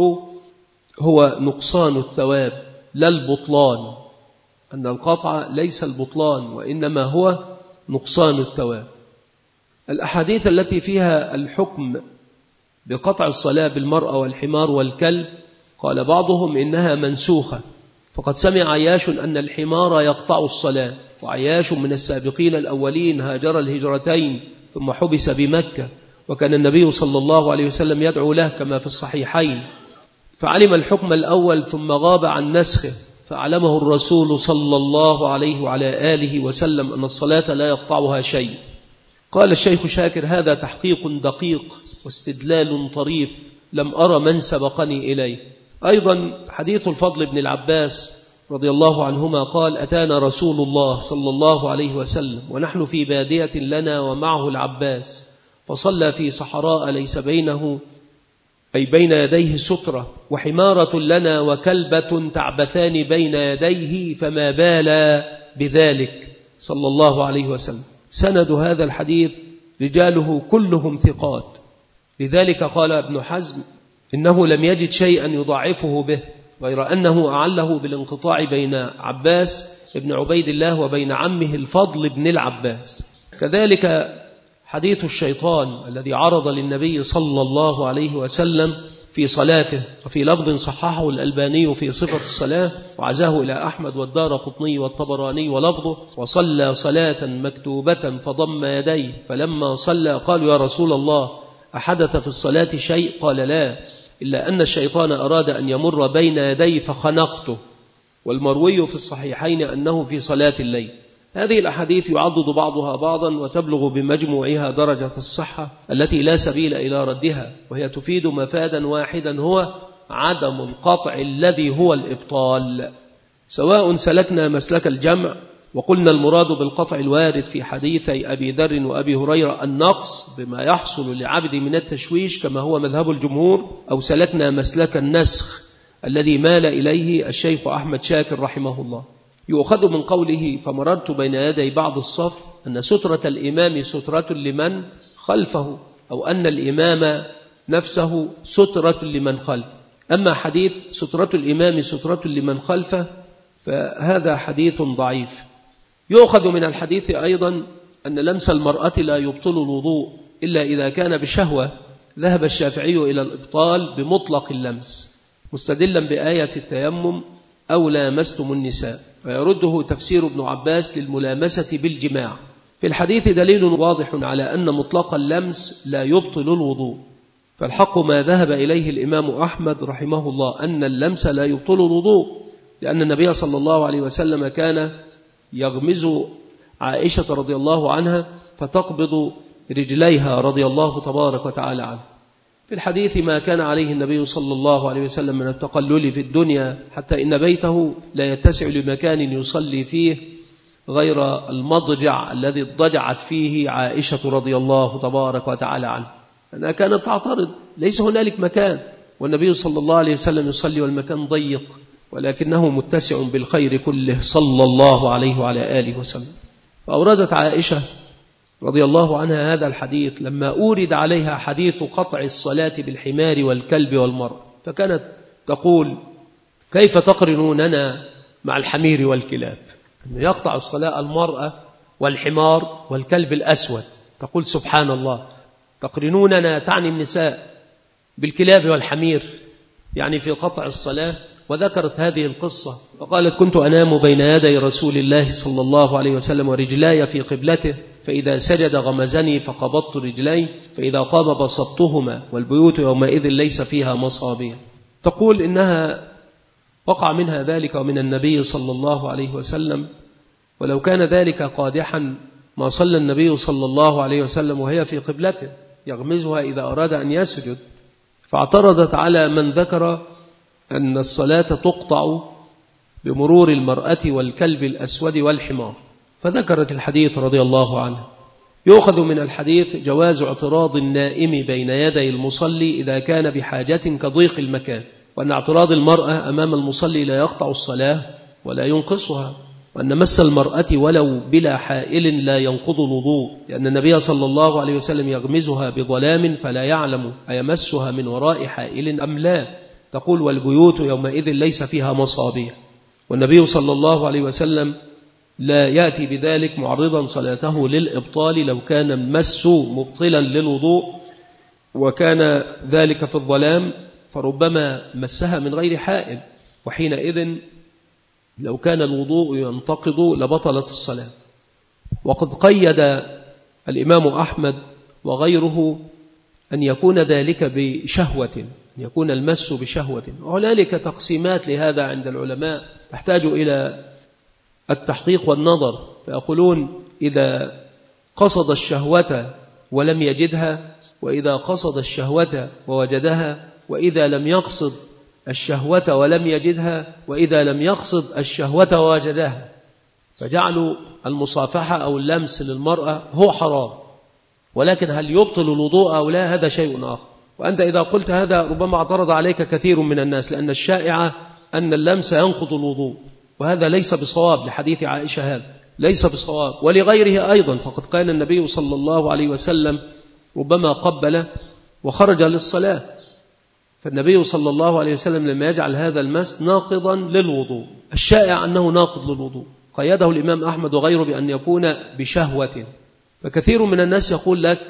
هو نقصان الثواب لا البطلان، أن القطع ليس البطلان وإنما هو نقصان الثواب. الأحاديث التي فيها الحكم بقطع الصلاة بالمرأة والحمار والكلب قال بعضهم إنها منسوخة، فقد سمع عياش أن الحمار يقطع الصلاة، وعياش من السابقين الأولين هاجر الهجرتين ثم حبس بمكة، وكان النبي صلى الله عليه وسلم يدعو له كما في الصحيحين، فعلم الحكم الأول ثم غاب عن نسخه، فأعلمه الرسول صلى الله عليه وعلى آله وسلم أن الصلاة لا يقطعها شيء. قال الشيخ شاكر هذا تحقيق دقيق واستدلال طريف لم أرى من سبقني إليه. أيضا حديث الفضل بن العباس رضي الله عنهما قال أتانا رسول الله صلى الله عليه وسلم ونحن في بادية لنا ومعه العباس، فصلى في صحراء ليس بينه أي بين يديه سترة، وحمارة لنا وكلبة تعبثان بين يديه فما بال بذلك صلى الله عليه وسلم. سند هذا الحديث رجاله كلهم ثقات، لذلك قال ابن حزم إنه لم يجد شيئا يضعفه به غير أنه أعله بالانقطاع بين عباس ابن عبيد الله وبين عمه الفضل بن العباس. كذلك حديث الشيطان الذي عرض للنبي صلى الله عليه وسلم في صلاته، وفي لفظ صححه الألباني في صفة الصلاة وعزاه إلى أحمد والدار قطني والطبراني، ولفظه وصلى صلاة مكتوبة فضم يديه فلما صلى قالوا يا رسول الله أحدث في الصلاة شيء؟ قال لا، إلا أن الشيطان أراد أن يمر بين يديه فخنقته. والمروي في الصحيحين أنه في صلاة الليل. هذه الأحاديث يعضد بعضها بعضا وتبلغ بمجموعها درجة الصحة التي لا سبيل إلى ردها، وهي تفيد مفادا واحدا هو عدم القطع الذي هو الإبطال، سواء سلكنا مسلك الجمع وقلنا المراد بالقطع الوارد في حديثي أبي ذر وأبي هريرة النقص بما يحصل لعبد من التشويش كما هو مذهب الجمهور، أو سلكنا مسلك النسخ الذي مال إليه الشيخ أحمد شاكر رحمه الله. يؤخذ من قوله فمررت بين يدي بعض الصف أن سترة الإمام سترة لمن خلفه، أو أن الإمام نفسه سترة لمن خلفه. أما حديث سترة الإمام سترة لمن خلفه فهذا حديث ضعيف. يؤخذ من الحديث أيضا أن لمس المرأة لا يبطل الوضوء إلا إذا كان بشهوة، ذهب الشافعي إلى الإبطال بمطلق اللمس مستدلا بآية التيمم أو لامستم النساء، ويرده تفسير ابن عباس للملامسة بالجماع. في الحديث دليل واضح على أن مطلق اللمس لا يبطل الوضوء، فالحق ما ذهب إليه الإمام أحمد رحمه الله أن اللمس لا يبطل الوضوء، لأن النبي صلى الله عليه وسلم كان يغمز عائشة رضي الله عنها فتقبض رجليها رضي الله تبارك وتعالى عنه. في الحديث ما كان عليه النبي صلى الله عليه وسلم من التقلل في الدنيا، حتى إن بيته لا يتسع لمكان يصلي فيه غير المضجع الذي اضطجعت فيه عائشة رضي الله تبارك وتعالى عنها، أنها كانت تعترض ليس هنالك مكان، والنبي صلى الله عليه وسلم يصلي والمكان ضيق، ولكنه متسع بالخير كله صلى الله عليه وعلى آله وسلم. فأوردت عائشة رضي الله عنها هذا الحديث لما أورد عليها حديث قطع الصلاة بالحمار والكلب والمرء، فكانت تقول كيف تقرنوننا مع الحمير والكلاب؟ أن يقطع الصلاة المرأة والحمار والكلب الأسود. تقول سبحان الله، تقرنوننا تعني النساء بالكلاب والحمير يعني في قطع الصلاة. وذكرت هذه القصة وقالت كنت أنام بين يدي رسول الله صلى الله عليه وسلم ورجلاي في قبلته، فإذا سجد غمزني فقبضت رجلي، فإذا قام بسطتهما، والبيوت يومئذ ليس فيها مصابيح. تقول إنها وقع منها ذلك ومن النبي صلى الله عليه وسلم، ولو كان ذلك قادحا ما صلى النبي صلى الله عليه وسلم وهي في قبلته يغمزها إذا أراد أن يسجد. فاعترضت على من ذكر أن الصلاة تقطع بمرور المرأة والكلب الأسود والحمار، فذكرت الحديث رضي الله عنه. يؤخذ من الحديث جواز اعتراض النائم بين يدي المصلي إذا كان بحاجة كضيق المكان، وأن اعتراض المرأة أمام المصلي لا يقطع الصلاة ولا ينقصها، وأن مس المرأة ولو بلا حائل لا ينقض الوضوء، لأن النبي صلى الله عليه وسلم يغمزها بظلام فلا يعلم أيمسها من وراء حائل أم لا. تقول والبيوت يومئذ ليس فيها مصابيح، والنبي صلى الله عليه وسلم لا يأتي بذلك معرضا صلاته للإبطال لو كان المس مبطلا للوضوء وكان ذلك في الظلام، فربما مسها من غير حائل، وحينئذ لو كان الوضوء ينتقض لبطلت الصلاة. وقد قيد الإمام أحمد وغيره أن يكون ذلك بشهوة، أن يكون المس بشهوة، وهنالك تقسيمات لهذا عند العلماء تحتاج إلى التحقيق والنظر. فيقولون إذا قصد الشهوة ولم يجدها، وإذا قصد الشهوة ووجدها، وإذا لم يقصد الشهوة ولم يجدها، وإذا لم يقصد الشهوة ووجدها، فجعلوا المصافحة أو اللمس للمرأة هو حرام، ولكن هل يبطل الوضوء أو لا هذا شيء آخر. وأنت إذا قلت هذا ربما اعترض عليك كثير من الناس، لأن الشائعة أن اللمس ينقض الوضوء، وهذا ليس بصواب لحديث عائشة، هذا ليس بصواب، ولغيره أيضا. فقد كان النبي صلى الله عليه وسلم ربما قبل وخرج للصلاة، فالنبي صلى الله عليه وسلم لما يجعل هذا المس ناقضا للوضوء. الشائع أنه ناقض للوضوء قيده الإمام أحمد وغيره بأن يكون بشهوة. فكثير من الناس يقول لك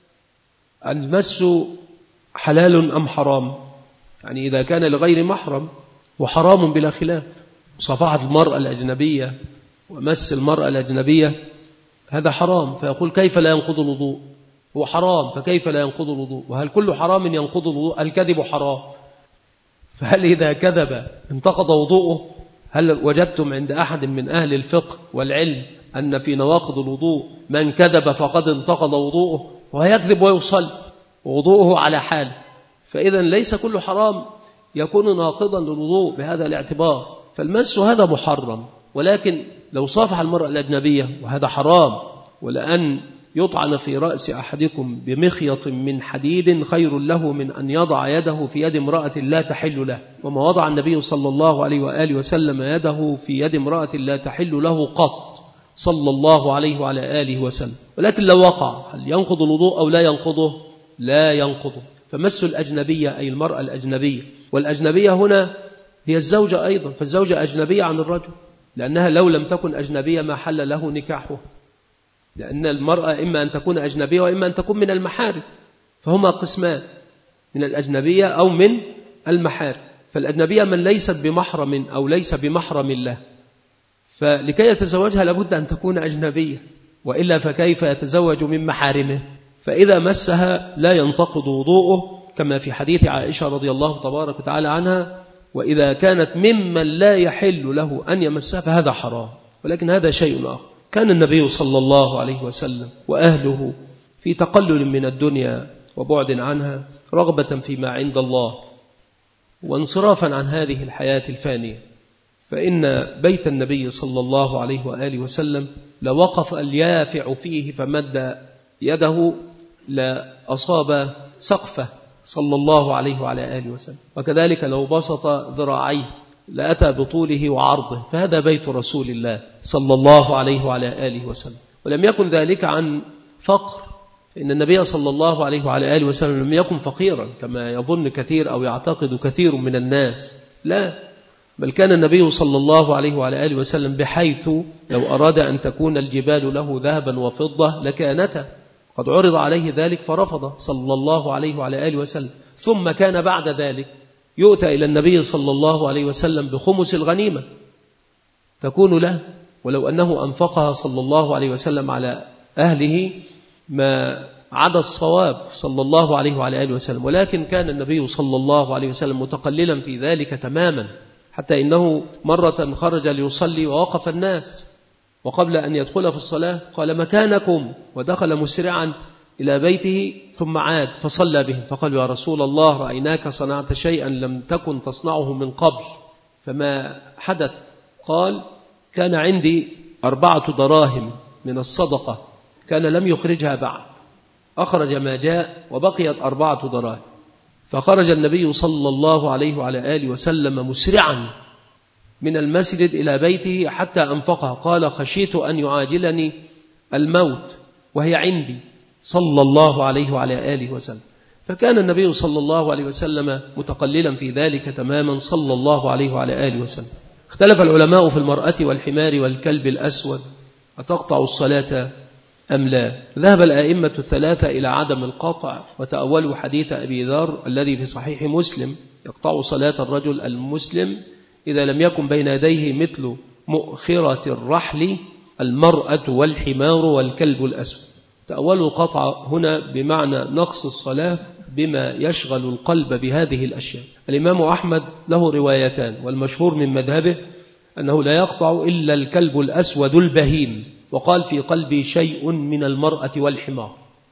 المس حلال أم حرام، يعني إذا كان لغير محرم وحرام بلا خلاف. مصافحة المرأة الأجنبية ومس المرأة الأجنبية هذا حرام، فيقول كيف لا ينقض الوضوء؟ هو حرام فكيف لا ينقض الوضوء؟ وهل كل حرام ينقض الوضوء؟ الكذب حرام، فهل إذا كذب انتقض وضوءه؟ هل وجدتم عند أحد من أهل الفقه والعلم أن في نواقض الوضوء من كذب فقد انتقض وضوءه؟ ويكذب ويصلي ووضوءه على حال. فإذا ليس كل حرام يكون ناقضا للوضوء بهذا الاعتبار. فالمس هذا محرم، ولكن لو صافح المرأة الأجنبية وهذا حرام، ولأن يطعن في رأس أحدكم بمخيط من حديد خير له من أن يضع يده في يد امرأة لا تحل له. وما وضع النبي صلى الله عليه وآله وسلم يده في يد امرأة لا تحل له قط صلى الله عليه وعلى آله وسلم. ولكن لو وقع هل ينقض الوضوء أو لا ينقضه؟ لا ينقضه. فمس الأجنبية أي المرأة الأجنبية، والأجنبية هنا هي الزوجة أيضا، فالزوجة أجنبية عن الرجل، لأنها لو لم تكن أجنبية ما حل له نكاحه، لأن المرأة إما أن تكون أجنبية وإما أن تكون من المحارم، فهما قسمان، من الأجنبية أو من المحارم. فالأجنبية من ليست بمحرم أو ليس بمحرم له، فلكي يتزوجها لابد أن تكون أجنبية، وإلا فكيف يتزوج من محارمه؟ فإذا مسها لا ينتقض وضوءه، كما في حديث عائشة رضي الله تبارك وتعالى عنها: وإذا كانت ممن لا يحل له أن يمسها فهذا حرام. ولكن هذا شيء آخر. كان النبي صلى الله عليه وسلم وأهله في تقلل من الدنيا وبعد عنها، رغبة فيما عند الله وانصرافا عن هذه الحياة الفانية. فإن بيت النبي صلى الله عليه وآله وسلم لوقف اليافع فيه فمد يده لأصاب سقفه صلى الله عليه وعلى آله وسلم، وكذلك لو بسط ذراعيه لأتى بطوله وعرضه، فهذا بيت رسول الله صلى الله عليه وعلى آله وسلم. ولم يكن ذلك عن فقر، إن النبي صلى الله عليه وعلى آله وسلم لم يكن فقيرا كما يظن كثير أو يعتقد كثير من الناس، لا، بل كان النبي صلى الله عليه وعلى آله وسلم بحيث لو أراد أن تكون الجبال له ذهبا وفضة لكانتا، قد عرض عليه ذلك فرفض صلى الله عليه وعلى آله وسلم. ثم كان بعد ذلك يؤتى إلى النبي صلى الله عليه وسلم بخمس الغنيمة تكون له، ولو أنه أنفقها صلى الله عليه وسلم على أهله ما عدا الصواب صلى الله عليه وعلى آله وسلم. ولكن كان النبي صلى الله عليه وسلم متقللا في ذلك تماما، حتى إنه مرة خرج ليصلي ووقف الناس، وقبل أن يدخل في الصلاة قال: مكانكم، ودخل مسرعا إلى بيته ثم عاد فصلى بهم، فقالوا: يا رسول الله رأيناك صنعت شيئا لم تكن تصنعه من قبل، فما حدث؟ قال: كان عندي أربعة دراهم من الصدقة كان لم يخرجها بعد، أخرج ما جاء وبقيت أربعة دراهم. فخرج النبي صلى الله عليه وعلى آله وسلم مسرعا من المسجد إلى بيته حتى أنفقها، قال: خشيت أن يعاجلني الموت وهي عندي صلى الله عليه وعلى آله وسلم. فكان النبي صلى الله عليه وسلم متقللا في ذلك تماما صلى الله عليه وعلى آله وسلم. اختلف العلماء في المرأة والحمار والكلب الأسود أتقطع الصلاة أم لا؟ ذهب الآئمة الثلاثة إلى عدم القطع، وتأولوا حديث أبي ذر الذي في صحيح مسلم: يقطع صلاة الرجل المسلم إذا لم يكن بين يديه مثل مؤخرة الرحل المرأة والحمار والكلب الأسود. تأولوا القطع هنا بمعنى نقص الصلاة بما يشغل القلب بهذه الأشياء. الإمام أحمد له روايتان، والمشهور من مذهبه أنه لا يقطع إلا الكلب الأسود البهيم، وقال: في قلبي شيء من المرأة والحمار.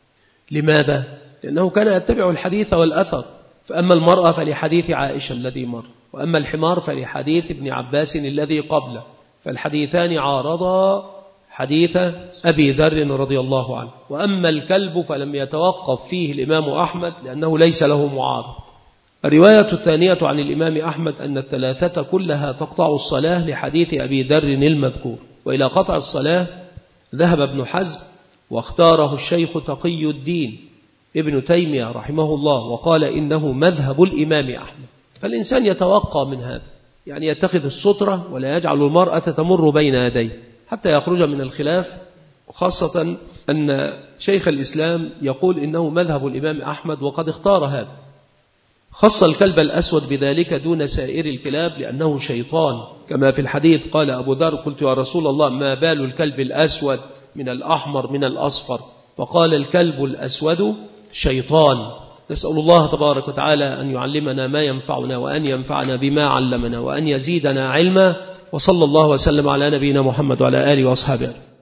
لماذا؟ لأنه كان يتبع الحديث والأثر، فأما المرأة فلحديث عائشة الذي مر، وأما الحمار فلحديث ابن عباس الذي قبله، فالحديثان عارضا حديث أبي ذر رضي الله عنه. وأما الكلب فلم يتوقف فيه الإمام أحمد لأنه ليس له معارض. الرواية الثانية عن الإمام أحمد أن الثلاثة كلها تقطع الصلاة لحديث أبي ذر المذكور. وإلى قطع الصلاة ذهب ابن حزم، واختاره الشيخ تقي الدين ابن تيمية رحمه الله، وقال إنه مذهب الإمام أحمد. فالإنسان يتوقع من هذا، يعني يتخذ السترة ولا يجعل المرأة تمر بين يديه حتى يخرج من الخلاف، وخاصة أن شيخ الإسلام يقول إنه مذهب الإمام أحمد وقد اختار هذا. خص الكلب الأسود بذلك دون سائر الكلاب لأنه شيطان، كما في الحديث قال أبو ذر: قلت يا رسول الله ما بال الكلب الأسود من الأحمر من الأصفر؟ فقال: الكلب الأسود شيطان. نسأل الله تبارك وتعالى أن يعلمنا ما ينفعنا، وأن ينفعنا بما علمنا، وأن يزيدنا علما. وصلى الله وسلم على نبينا محمد وعلى آله وأصحابه.